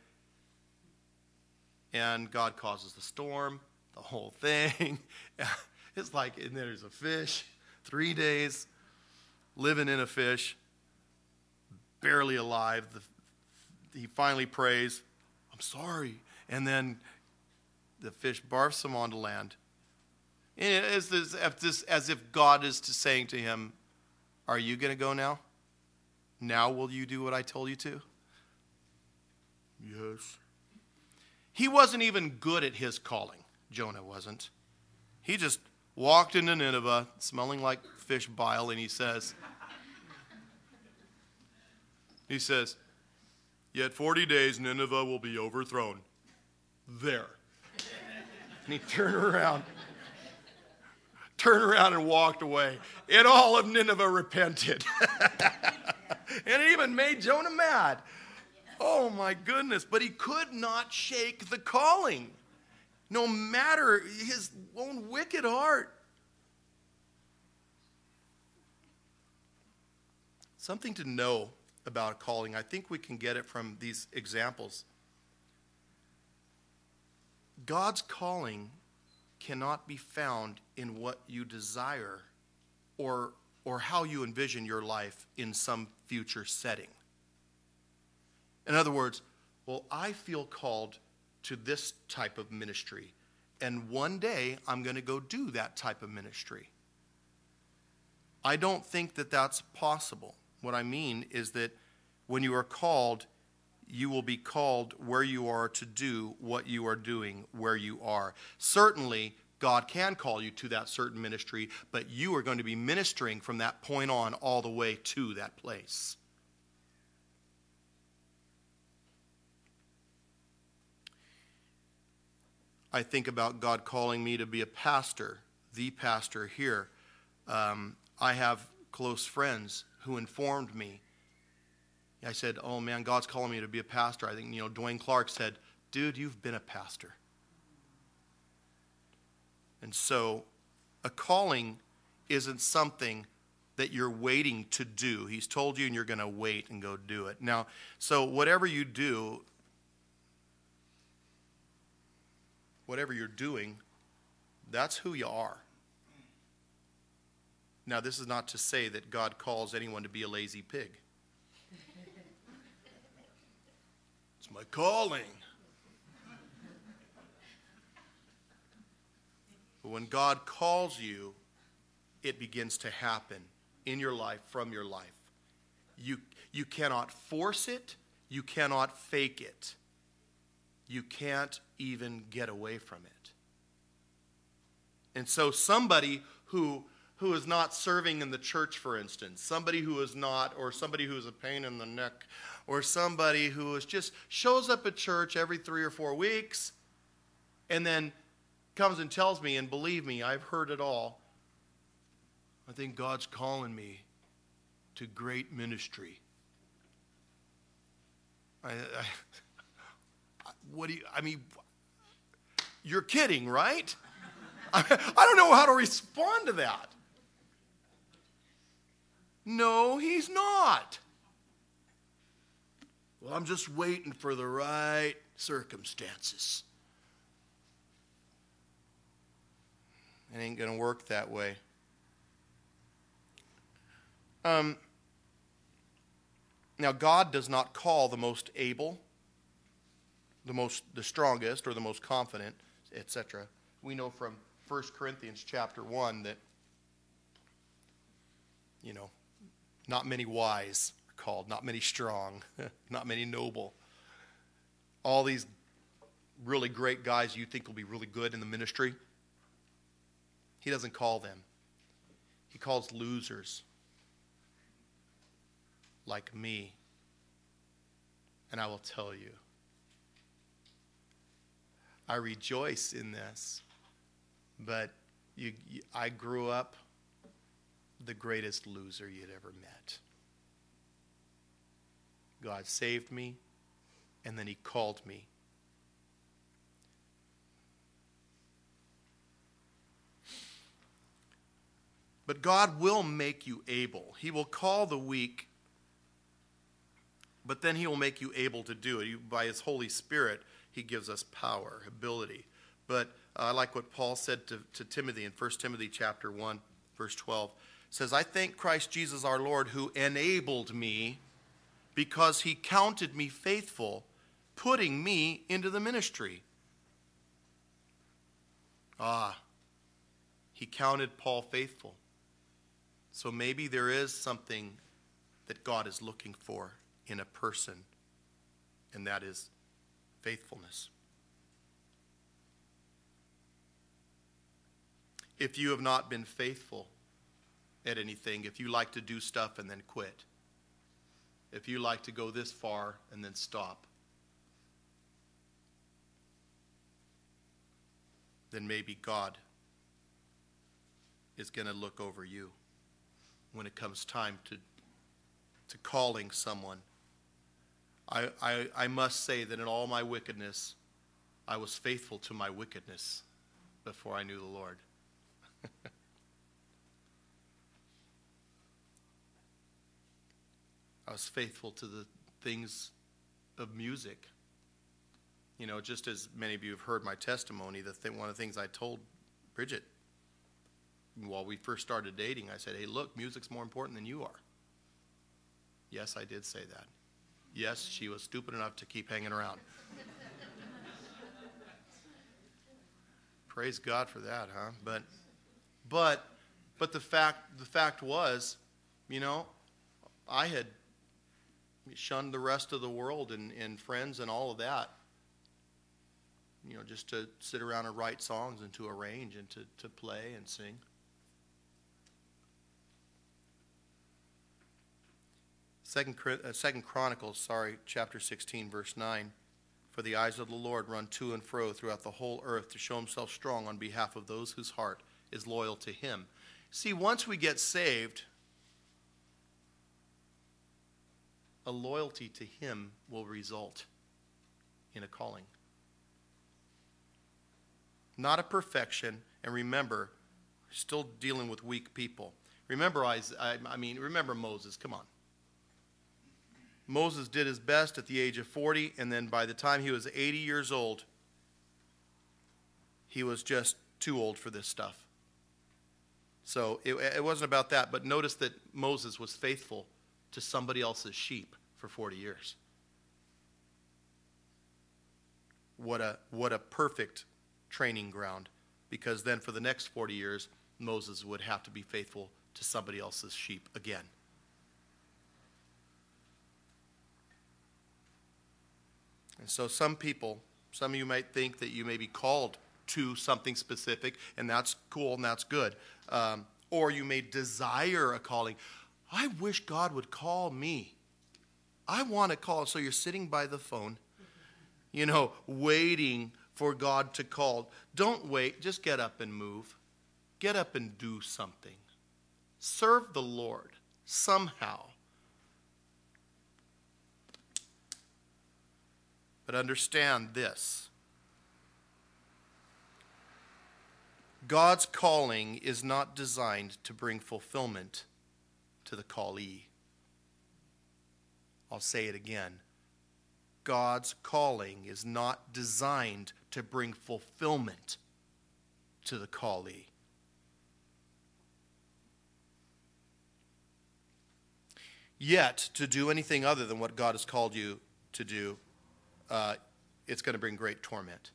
And God causes the storm, the whole thing. It's like, and there's a fish, three days, living in a fish, barely alive. The, he finally prays, I'm sorry. And then the fish barfs him onto land. And it's as if, as if God is to saying to him, are you going to go now? Now will you do what I told you to? Yes. He wasn't even good at his calling. Jonah wasn't. He just walked into Nineveh smelling like fish bile, and he says, he says, yet forty days Nineveh will be overthrown. There. And he turned around, turned around and walked away. And all of Nineveh repented. And it even made Jonah mad. Oh my goodness, but he could not shake the calling, no matter his own wicked heart. Something to know about a calling. I think we can get it from these examples. God's calling cannot be found in what you desire or, or how you envision your life in some future setting. In other words, well, I feel called to this type of ministry, and one day I'm going to go do that type of ministry. I don't think that that's possible. What I mean is that when you are called, you will be called where you are to do what you are doing where you are. Certainly, God can call you to that certain ministry, but you are going to be ministering from that point on all the way to that place. I think about God calling me to be a pastor, the pastor here. Um, I have close friends who informed me. I said, oh man, God's calling me to be a pastor. I think, you know, Dwayne Clark said, dude, you've been a pastor. And so a calling isn't something that you're waiting to do. He's told you and you're going to wait and go do it. Now, so whatever you do, whatever you're doing, that's who you are. Now, this is not to say that God calls anyone to be a lazy pig. It's my calling. But when God calls you, it begins to happen in your life, from your life. You, you cannot force it. You cannot fake it. You can't even get away from it. And so somebody who, who is not serving in the church, for instance, somebody who is not, or somebody who is a pain in the neck, or somebody who is just shows up at church every three or four weeks and then comes and tells me, and believe me, I've heard it all, I think God's calling me to great ministry. I, I, what do you, I mean, you're kidding, right? I, I don't know how to respond to that. No, he's not. Well, I'm just waiting for the right circumstances. It ain't going to work that way. Um, now, God does not call the most able, the most, the strongest, or the most confident, et cetera. We know from First Corinthians chapter one that, you know, not many wise are called, not many strong, not many noble. All these really great guys you think will be really good in the ministry, he doesn't call them. He calls losers like me. And I will tell you, I rejoice in this, but you, you, I grew up the greatest loser you'd ever met. God saved me, and then he called me. But God will make you able. He will call the weak, but then he will make you able to do it. You, by his Holy Spirit, he gives us power, ability. But uh, I like what Paul said to, to Timothy in First Timothy chapter one, verse twelve. It says, I thank Christ Jesus our Lord who enabled me because he counted me faithful, putting me into the ministry. Ah, he counted Paul faithful. So maybe there is something that God is looking for in a person, and that is faithfulness. If you have not been faithful at anything, if you like to do stuff and then quit, if you like to go this far and then stop, then maybe God is going to look over you when it comes time to, to calling someone. I, I, I must say that in all my wickedness, I was faithful to my wickedness before I knew the Lord. I was faithful to the things of music. You know, just as many of you have heard my testimony, the thing, one of the things I told Bridget while we first started dating, I said, hey, look, music's more important than you are. Yes, I did say that. Yes, she was stupid enough to keep hanging around. praise God for that, huh? But, but, but the fact, the fact was, you know, I had shunned the rest of the world and, and friends and all of that, you know, just to sit around and write songs and to arrange and to, to play and sing. Second, uh, Second Chronicles, sorry, chapter sixteen, verse nine. For the eyes of the Lord run to and fro throughout the whole earth to show himself strong on behalf of those whose heart is loyal to him. See, once we get saved, a loyalty to him will result in a calling. Not a perfection, and remember, we're still dealing with weak people. Remember, I, I mean, remember Moses, come on. Moses did his best at the age of forty, and then by the time he was eighty years old, he was just too old for this stuff. So it, it wasn't about that, but notice that Moses was faithful to somebody else's sheep for forty years. What a, what a perfect training ground, because then for the next forty years, Moses would have to be faithful to somebody else's sheep again. And so some people, some of you might think that you may be called to something specific, and that's cool and that's good. Um, or you may desire a calling. I wish God would call me. I want to call. So you're sitting by the phone, you know, waiting for God to call. Don't wait. Just get up and move. Get up and do something. Serve the Lord somehow. But understand this. God's calling is not designed to bring fulfillment to the callee. I'll say it again. God's calling is not designed to bring fulfillment to the callee. Yet, to do anything other than what God has called you to do, Uh, it's going to bring great torment.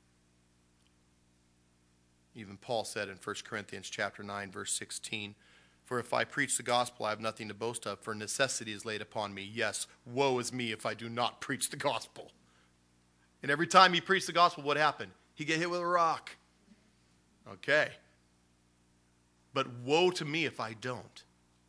Even Paul said in First Corinthians chapter nine, verse sixteen, for if I preach the gospel, I have nothing to boast of, for necessity is laid upon me. Yes, woe is me if I do not preach the gospel. And every time he preached the gospel, what happened? He get hit with a rock. Okay. But woe to me if I don't.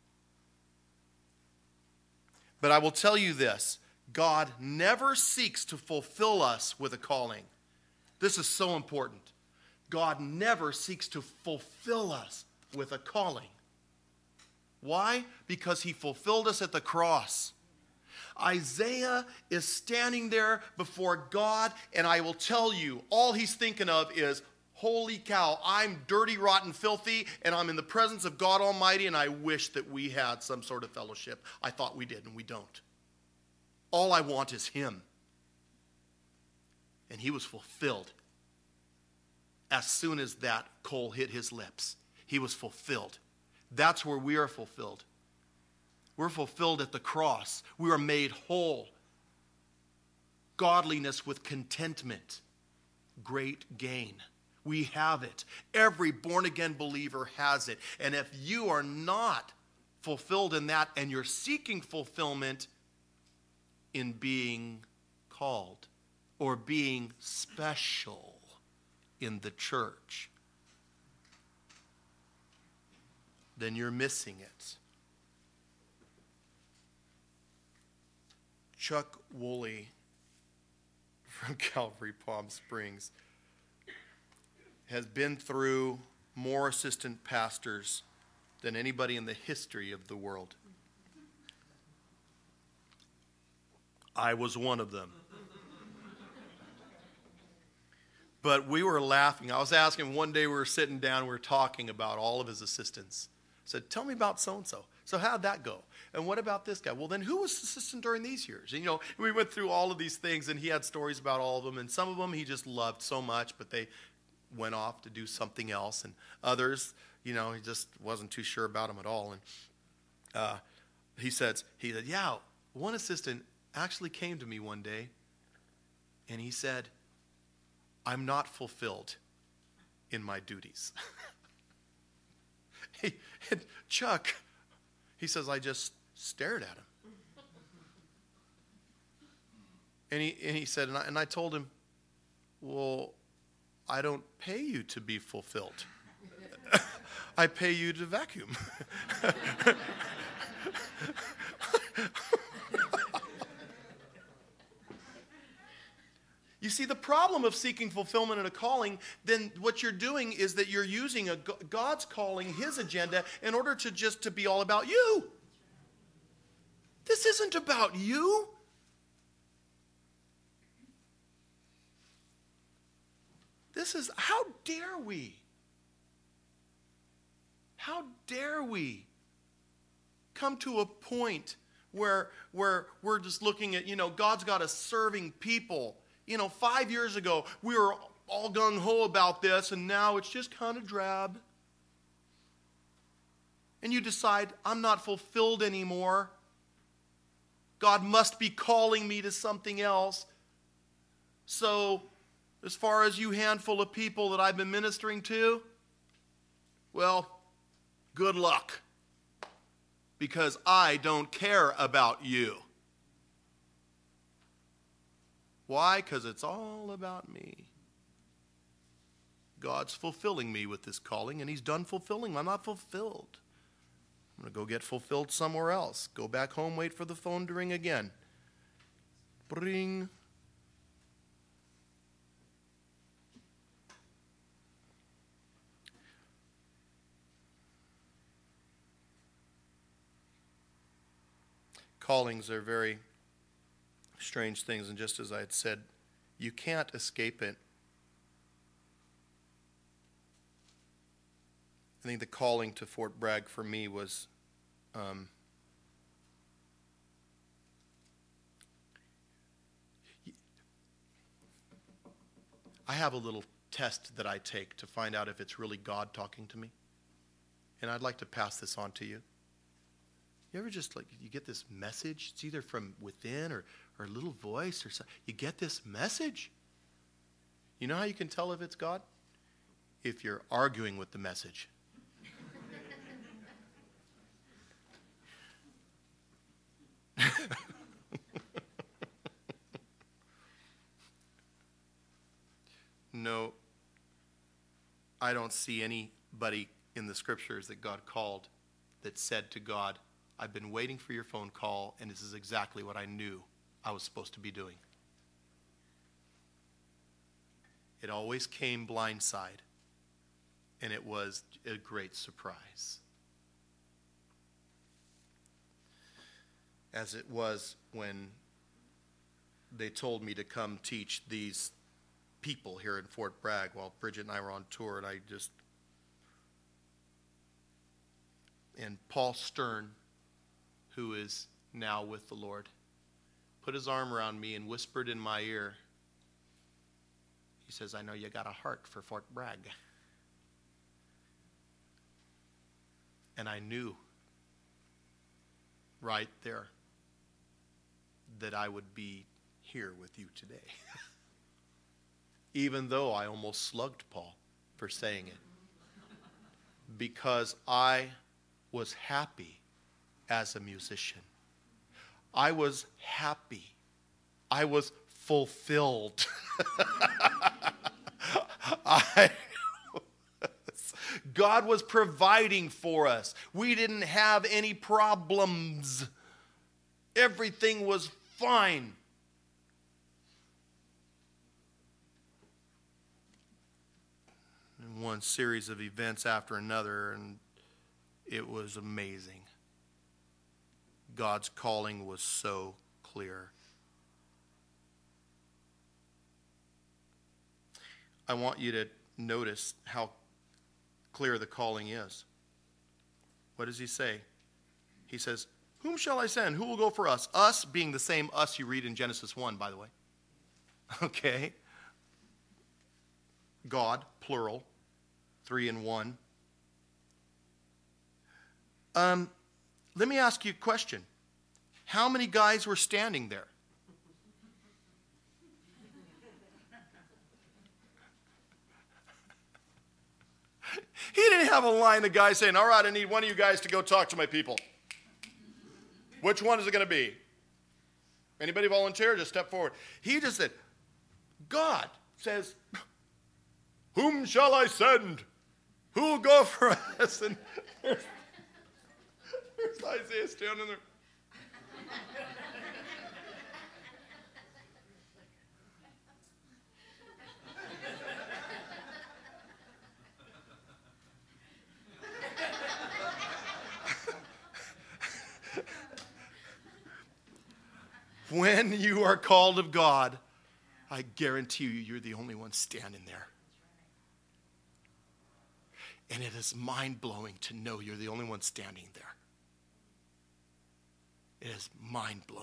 But I will tell you this. God never seeks to fulfill us with a calling. This is so important. God never seeks to fulfill us with a calling. Why? Because he fulfilled us at the cross. Isaiah is standing there before God, and I will tell you, all he's thinking of is, holy cow, I'm dirty, rotten, filthy, and I'm in the presence of God Almighty, and I wish that we had some sort of fellowship. I thought we did, and we don't. All I want is him. And he was fulfilled. As soon as that coal hit his lips, he was fulfilled. That's where we are fulfilled. We're fulfilled at the cross. We are made whole. Godliness with contentment. Great gain. We have it. Every born-again believer has it. And if you are not fulfilled in that and you're seeking fulfillment in being called or being special in the church, then you're missing it. Chuck Woolley from Calvary Palm Springs has been through more assistant pastors than anybody in the history of the world. I was one of them. But we were laughing. I was asking, one day we were sitting down, we were talking about all of his assistants. I said, tell me about so-and-so. So how'd that go? And what about this guy? Well, then who was assistant during these years? And, you know, we went through all of these things, and he had stories about all of them. And some of them he just loved so much, but they went off to do something else. And others, you know, he just wasn't too sure about them at all. And uh, he said, he said, yeah, one assistant actually came to me one day, and he said, I'm not fulfilled. in my duties. Hey, and Chuck, he says, I just stared at him. And he, and he said, and I, and I told him, well, I don't pay you to be fulfilled. I pay you to vacuum. You see, the problem of seeking fulfillment in a calling, then what you're doing is that you're using a God's calling, his agenda, in order to just to be all about you. This isn't about you. This is, how dare we? How dare we come to a point where, where we're just looking at, you know, God's got us serving people. You know, five years ago, we were all gung-ho about this, and now it's just kind of drab. And you decide, I'm not fulfilled anymore. God must be calling me to something else. So, as far as you handful of people that I've been ministering to, well, good luck. Because I don't care about you. Why? Because it's all about me. God's fulfilling me with this calling, and he's done fulfilling. I'm not fulfilled. I'm going to go get fulfilled somewhere else. Go back home, wait for the phone to ring again. Bring. Callings are very strange things, and just as I had said, you can't escape it. I think the calling to Fort Bragg for me was um, I have a little test that I take to find out if it's really God talking to me, and I'd like to pass this on to you. You ever just, like, you get this message? It's either from within or, or a little voice or something. You get this message. You know how you can tell if it's God? If you're arguing with the message. No, I don't see anybody in the scriptures that God called that said to God, I've been waiting for your phone call, and this is exactly what I knew I was supposed to be doing. It always came blindside, and it was a great surprise. As it was when they told me to come teach these people here in Fort Bragg while Bridget and I were on tour, and I just... And Paul Stern, who is now with the Lord, put his arm around me and whispered in my ear. He says, I know you got a heart for Fort Bragg. And I knew right there that I would be here with you today. Even though I almost slugged Paul for saying it. Because I was happy as a musician. I was happy. I was fulfilled. I, God was providing for us. We didn't have any problems. Everything was fine. And one series of events after another, and it was amazing. God's calling was so clear. I want you to notice how clear the calling is. What does he say? He says, whom shall I send? Who will go for us? Us being the same us you read in Genesis one, by the way. Okay. God, plural, three in one. Um, let me ask you a question. How many guys were standing there? have a line of guys saying, all right, I need one of you guys to go talk to my people. Which one is it going to be? Anybody volunteer? Just step forward. He just said, God says, whom shall I send? Who will go for us? And there's, there's Isaiah standing there. When you are called of God, I guarantee you, you're the only one standing there. And it is mind-blowing to know you're the only one standing there. It is mind-blowing.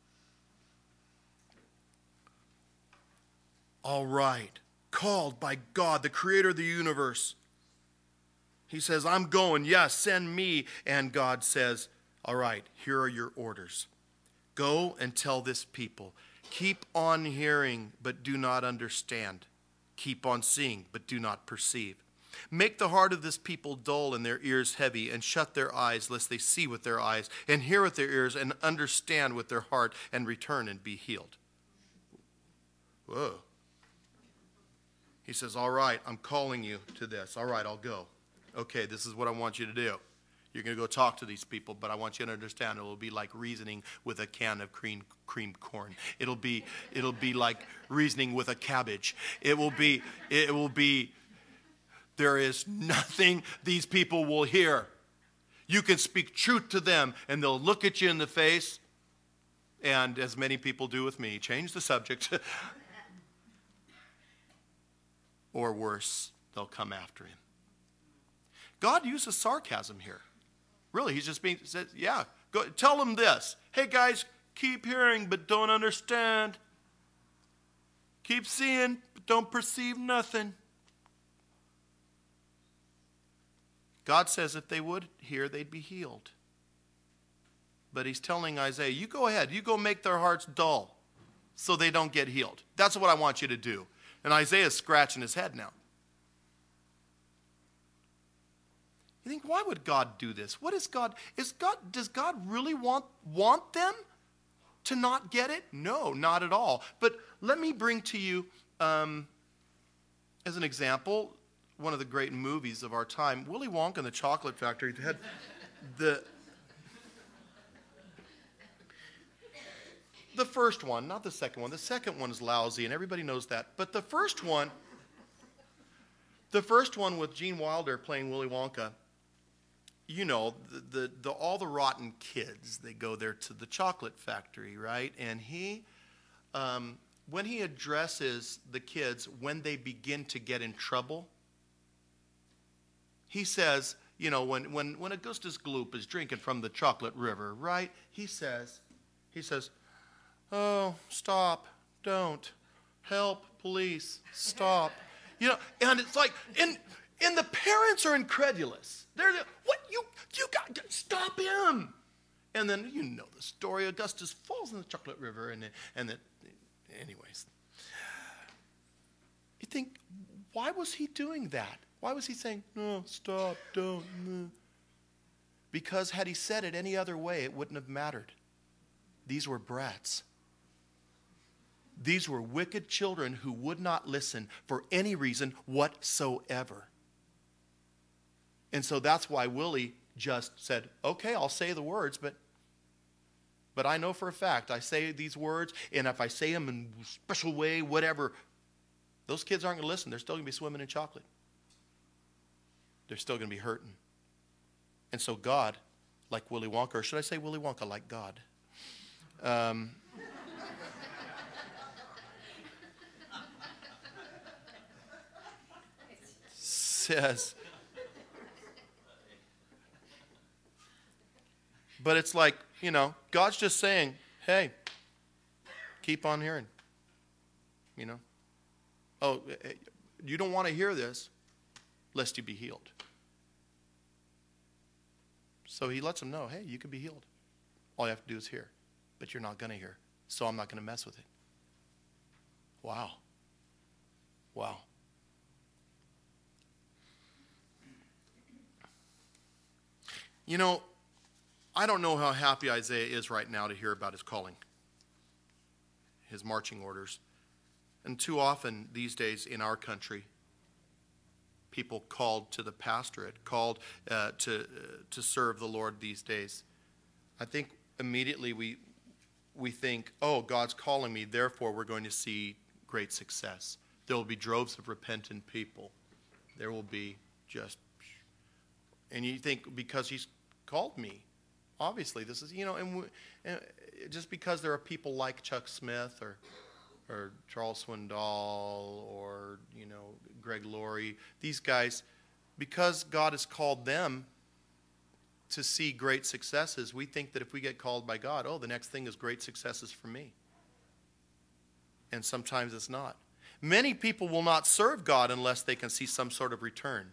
All right. Called by God, the creator of the universe. He says, I'm going. Yes, send me. And God says, all right, here are your orders. Go and tell this people, keep on hearing, but do not understand. Keep on seeing, but do not perceive. Make the heart of this people dull and their ears heavy, and shut their eyes, lest they see with their eyes, and hear with their ears, and understand with their heart, and return and be healed. Whoa. He says, all right, I'm calling you to this. All right, I'll go. Okay, this is what I want you to do. You're going to go talk to these people, but I want you to understand it will be like reasoning with a can of cream cream corn. It'll be it'll be like reasoning with a cabbage. It will be it will be there is nothing these people will hear. You can speak truth to them and they'll look at you in the face, and as many people do with me, change the subject. Or worse, they'll come after him. God uses sarcasm here. Really, he's just being said, yeah, go tell them this. Hey guys, keep hearing but don't understand. Keep seeing but don't perceive nothing. God says if they would hear, they'd be healed. But he's telling Isaiah, you go ahead, you go make their hearts dull so they don't get healed. That's what I want you to do. And Isaiah's scratching his head now. You think, why would God do this? What is God? Is God? Does God really want, want them to not get it? No, not at all. But let me bring to you, um, as an example, one of the great movies of our time, Willy Wonka and the Chocolate Factory. Had the, the first one, not the second one. The second one is lousy, and everybody knows that. But the first one, the first one with Gene Wilder playing Willy Wonka, you know, the, the, the all the rotten kids, they go there to the chocolate factory, right? And he, um, when he addresses the kids, when they begin to get in trouble, he says, you know, when, when, when Augustus Gloop is drinking from the chocolate river, right? He says, he says, oh, stop, don't, help, police, stop. You know, and it's like, and, and the parents are incredulous. They're, what, you, you got, stop him. And then, you know the story, Augustus falls in the chocolate river, and, and the, anyways. You think, why was he doing that? Why was he saying, no, stop, don't, no. Because had he said it any other way, it wouldn't have mattered. These were brats. These were wicked children who would not listen for any reason whatsoever. And so that's why Willie just said, okay, I'll say the words, but but I know for a fact I say these words, and if I say them in a special way, whatever, those kids aren't going to listen. They're still going to be swimming in chocolate. They're still going to be hurting. And so God, like Willy Wonka, or should I say Willy Wonka like God? Um, says, but it's like, you know, God's just saying, hey, keep on hearing. You know, oh, you don't want to hear this lest you be healed. So he lets them know, hey, you can be healed. All you have to do is hear, but you're not going to hear. So I'm not going to mess with it. Wow. Wow. You know, I don't know how happy Isaiah is right now to hear about his calling, his marching orders. And too often these days in our country, people called to the pastorate, called uh, to uh, to serve the Lord these days. I think immediately we we think, oh, God's calling me, therefore we're going to see great success. There will be droves of repentant people. There will be just, and you think because he's called me, obviously this is, you know, and, we, and just because there are people like Chuck Smith or or Charles Swindoll or, you know, Greg Laurie, these guys, because God has called them to see great successes, we think that if we get called by God, oh, the next thing is great successes for me. And sometimes it's not. Many people will not serve God unless they can see some sort of return.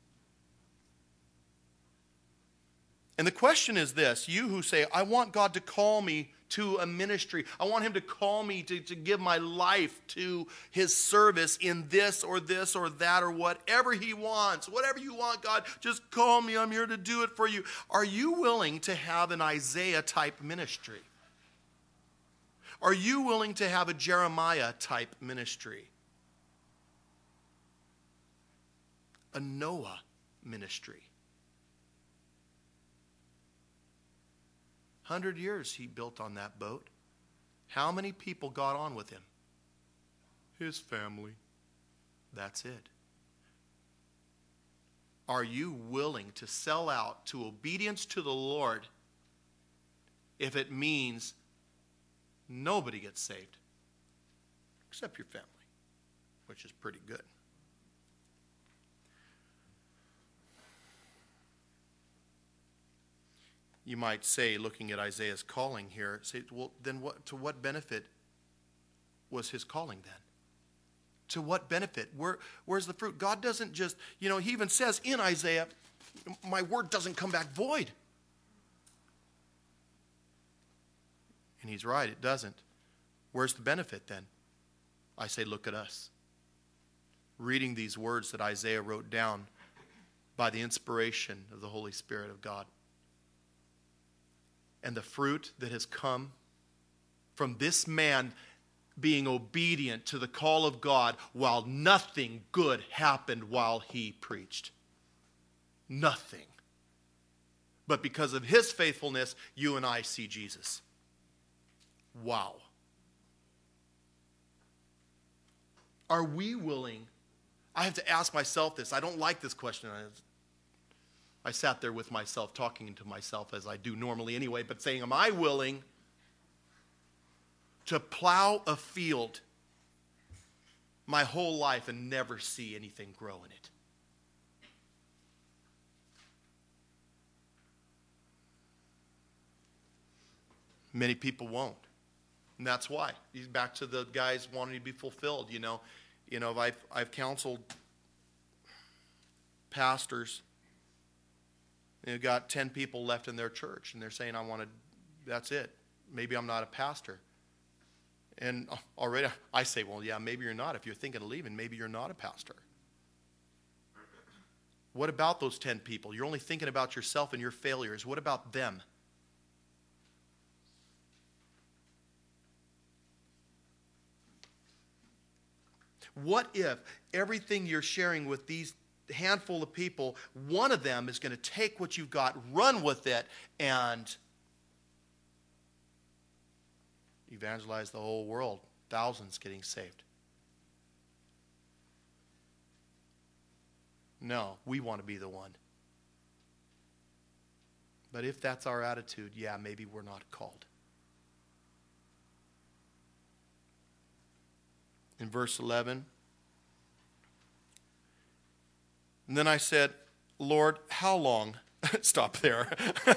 And the question is this, you who say, I want God to call me to a ministry. I want him to call me to, to give my life to his service in this or this or that or whatever he wants. Whatever you want, God, just call me. I'm here to do it for you. Are you willing to have an Isaiah-type ministry? Are you willing to have a Jeremiah-type ministry? A Noah ministry? Hundred years he built on that boat. How many people got on with him? His family. That's it. Are you willing to sell out to obedience to the Lord if it means nobody gets saved? Except your family, which is pretty good. You might say, looking at Isaiah's calling here, say, well, then what, to what benefit was his calling then? To what benefit? Where, where's the fruit? God doesn't just, you know, he even says in Isaiah, my word doesn't come back void. And he's right, it doesn't. Where's the benefit then? I say, look at us. Reading these words that Isaiah wrote down by the inspiration of the Holy Spirit of God. And the fruit that has come from this man being obedient to the call of God while nothing good happened while he preached. Nothing. But because of his faithfulness, you and I see Jesus. Wow. Are we willing? I have to ask myself this. I don't like this question. I sat there with myself, talking to myself as I do normally anyway, but saying, am I willing to plow a field my whole life and never see anything grow in it? Many people won't. And that's why. He's back to the guys wanting to be fulfilled, you know. You know, I've, I've counseled pastors. They've got ten people left in their church, and they're saying, I want to, that's it. Maybe I'm not a pastor. And already I say, well, yeah, maybe you're not. If you're thinking of leaving, maybe you're not a pastor. What about those ten people? You're only thinking about yourself and your failures. What about them? What if everything you're sharing with these handful of people, one of them is going to take what you've got, run with it, and evangelize the whole world, thousands getting saved? No, we want to be the one. But if that's our attitude, yeah, maybe we're not called. In verse eleven, and then I said, Lord, how long? Stop there.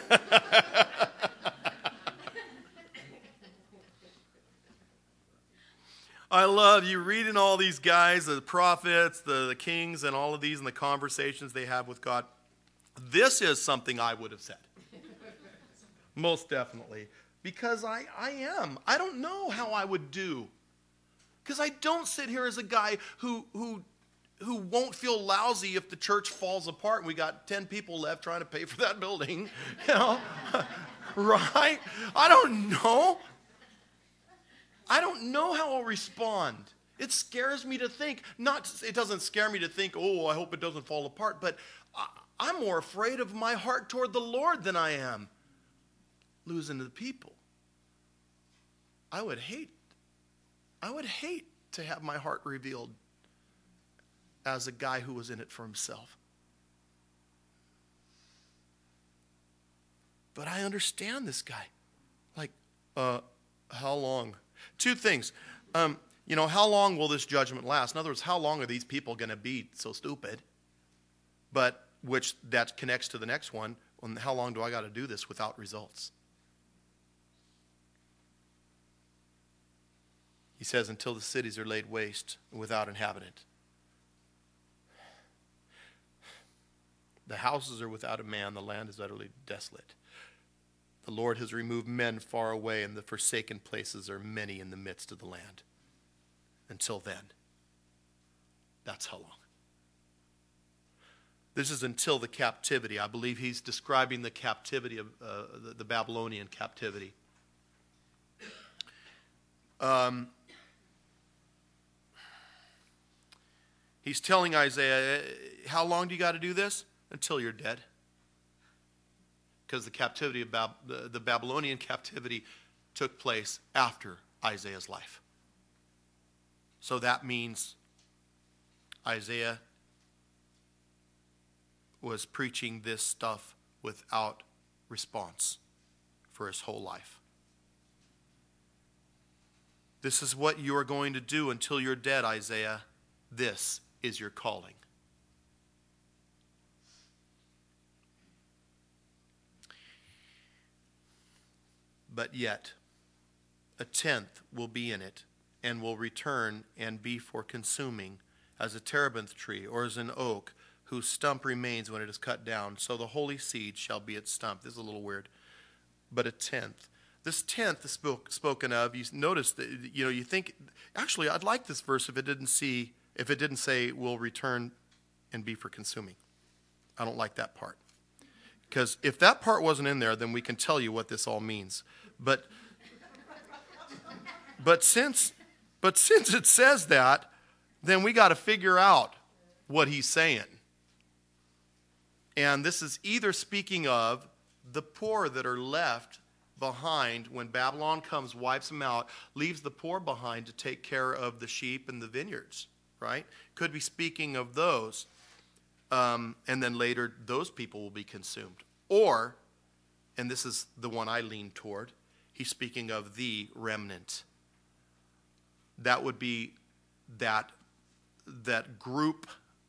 I love you reading all these guys, the prophets, the, the kings, and all of these and the conversations they have with God. This is something I would have said. Most definitely. Because I, I am. I don't know how I would do. Because I don't sit here as a guy who, who who won't feel lousy if the church falls apart and we got ten people left trying to pay for that building, you know, right? I don't know. I don't know how I'll respond. It scares me to think, not, it doesn't scare me to think, oh, I hope it doesn't fall apart, but I, I'm more afraid of my heart toward the Lord than I am losing to the people. I would hate, I would hate to have my heart revealed as a guy who was in it for himself. But I understand this guy. Like, uh, how long? Two things. Um, you know, how long will this judgment last? In other words, how long are these people going to be so stupid? But, which that connects to the next one. Well, how long do I got to do this without results? He says, until the cities are laid waste without inhabitant. The houses are without a man, the land is utterly desolate. The Lord has removed men far away, and the forsaken places are many in the midst of the land. Until then. That's how long. This is until the captivity. I believe he's describing the captivity of uh, the, the Babylonian captivity. Um, he's telling Isaiah, how long do you got to do this? Until you're dead. Because the captivity of Bab- the, the Babylonian captivity took place after Isaiah's life. So that means Isaiah was preaching this stuff without response for his whole life. This is what you are going to do until you're dead, Isaiah. This is your calling. But yet, a tenth will be in it, and will return and be for consuming, as a terebinth tree, or as an oak, whose stump remains when it is cut down. So the holy seed shall be its stump. This is a little weird. But a tenth. This tenth is spoke, spoken of. You notice that, you know, you think, actually, I'd like this verse if it didn't see, if it didn't say, will return and be for consuming. I don't like that part. Because if that part wasn't in there, then we can tell you what this all means. But but since but since it says that, then we got to figure out what he's saying. And this is either speaking of the poor that are left behind when Babylon comes, wipes them out, leaves the poor behind to take care of the sheep and the vineyards, right? Could be speaking of those. Um, and then later, those people will be consumed. Or, and this is the one I lean toward, he's speaking of the remnant. That would be that, that group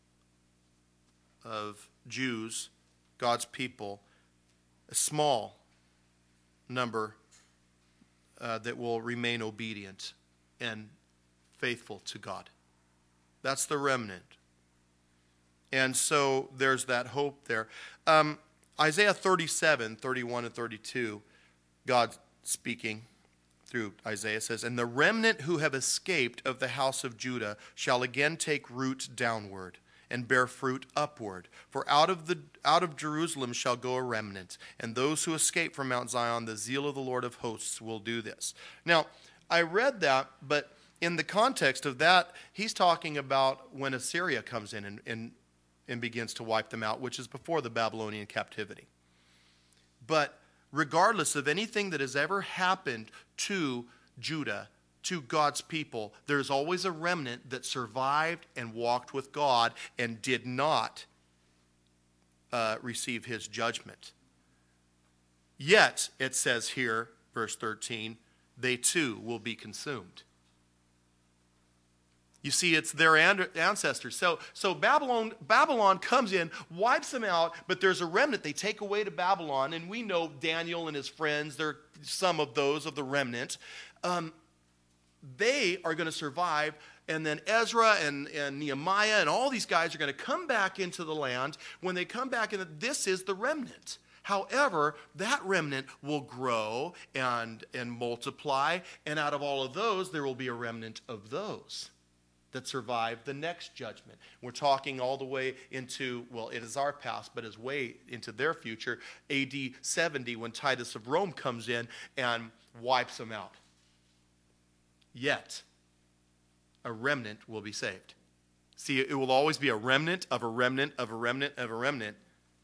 of Jews, God's people, a small number uh, that will remain obedient and faithful to God. That's the remnant. And so there's that hope there. Um, Isaiah thirty-seven, thirty-one and thirty-two, God speaking through Isaiah says, and the remnant who have escaped of the house of Judah shall again take root downward and bear fruit upward. For out of the out of Jerusalem shall go a remnant, and those who escape from Mount Zion, the zeal of the Lord of hosts will do this. Now, I read that, but in the context of that, he's talking about when Assyria comes in and, and, and begins to wipe them out, which is before the Babylonian captivity. But regardless of anything that has ever happened to Judah, to God's people, there's always a remnant that survived and walked with God and did not uh, receive his judgment. Yet, it says here, verse thirteen, they too will be consumed. You see, it's their ancestors. So, so Babylon, Babylon comes in, wipes them out, but there's a remnant they take away to Babylon, and we know Daniel and his friends, they're some of those of the remnant. Um, they are going to survive, and then Ezra and, and Nehemiah and all these guys are going to come back into the land. When they come back, in, this is the remnant. However, that remnant will grow and, and multiply, and out of all of those, there will be a remnant of those. that survived the next judgment. We're talking all the way into, well, it is our past, but is way into their future, A D seventy, when Titus of Rome comes in and wipes them out. Yet, a remnant will be saved. See, it will always be a remnant of a remnant of a remnant of a remnant.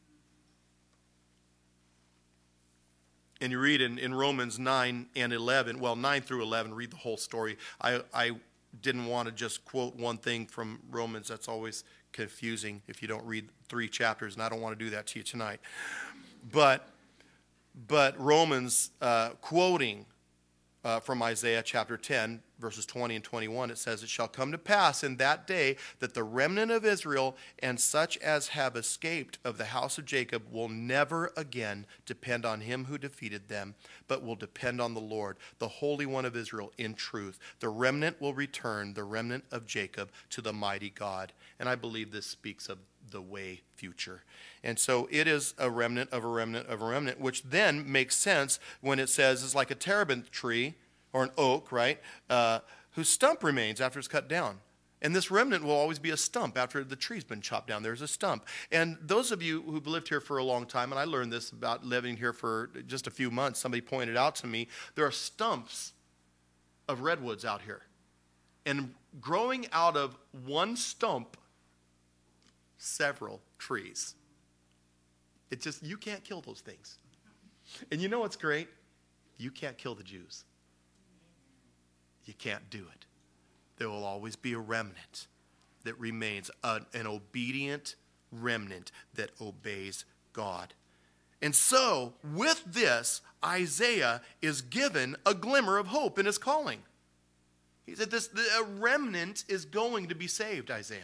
And you read in, in Romans nine and eleven, well, nine through eleven, read the whole story. I, I didn't want to just quote one thing from Romans. That's always confusing if you don't read three chapters, and I don't want to do that to you tonight. But, but Romans, uh, quoting uh, from Isaiah chapter ten, verses twenty and twenty-one, it says, "It shall come to pass in that day that the remnant of Israel and such as have escaped of the house of Jacob will never again depend on him who defeated them, but will depend on the Lord, the Holy One of Israel, in truth. The remnant will return, the remnant of Jacob, to the mighty God." And I believe this speaks of the way future. And so it is a remnant of a remnant of a remnant, which then makes sense when it says it's like a terebinth tree, or an oak, right, uh, whose stump remains after it's cut down. And this remnant will always be a stump after the tree's been chopped down. There's a stump. And those of you who've lived here for a long time, and I learned this about living here for just a few months, somebody pointed out to me, there are stumps of redwoods out here. And growing out of one stump, several trees. It just, you can't kill those things. And you know what's great? You can't kill the Jews. You can't do it. There will always be a remnant that remains, an, an obedient remnant that obeys God. And so, with this, Isaiah is given a glimmer of hope in his calling. He said, "This a remnant is going to be saved, Isaiah.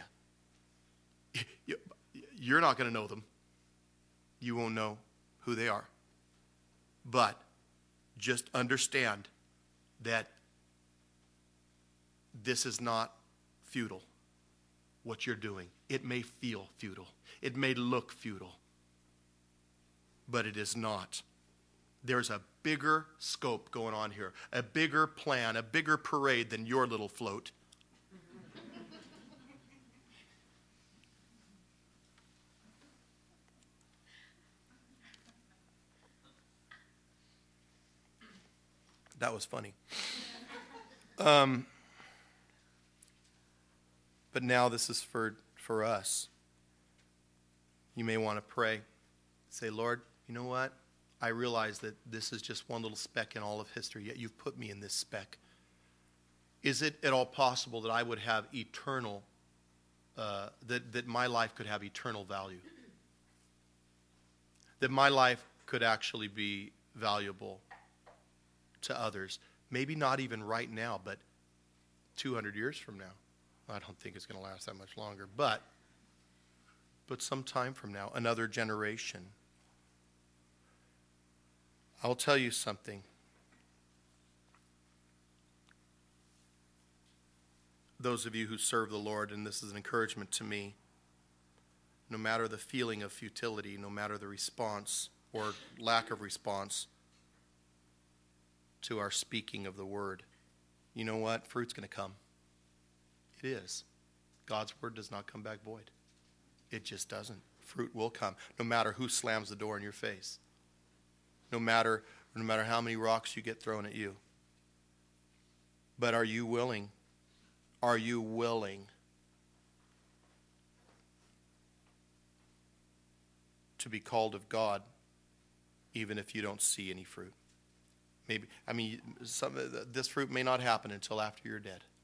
You're not going to know them. You won't know who they are. But just understand that this is not futile, what you're doing. It may feel futile. It may look futile. But it is not. There's a bigger scope going on here, a bigger plan, a bigger parade than your little float. That was funny. Um, but now this is for, for us. You may want to pray. Say, "Lord, you know what? I realize that this is just one little speck in all of history, yet you've put me in this speck. Is it at all possible that I would have eternal, uh, that, that my life could have eternal value? That my life could actually be valuable to others? Maybe not even right now, but two hundred years from now. I don't think it's going to last that much longer, but, but some time from now, another generation. I'll tell you something. Those of you who serve the Lord, and this is an encouragement to me, no matter the feeling of futility, no matter the response or lack of response to our speaking of the word, you know what? Fruit's going to come. It is. God's word does not come back void. It just doesn't. Fruit will come, no matter who slams the door in your face. No matter, no matter how many rocks you get thrown at you. But are you willing? Are you willing to be called of God, even if you don't see any fruit? Maybe, I mean, some, this fruit may not happen until after you're dead.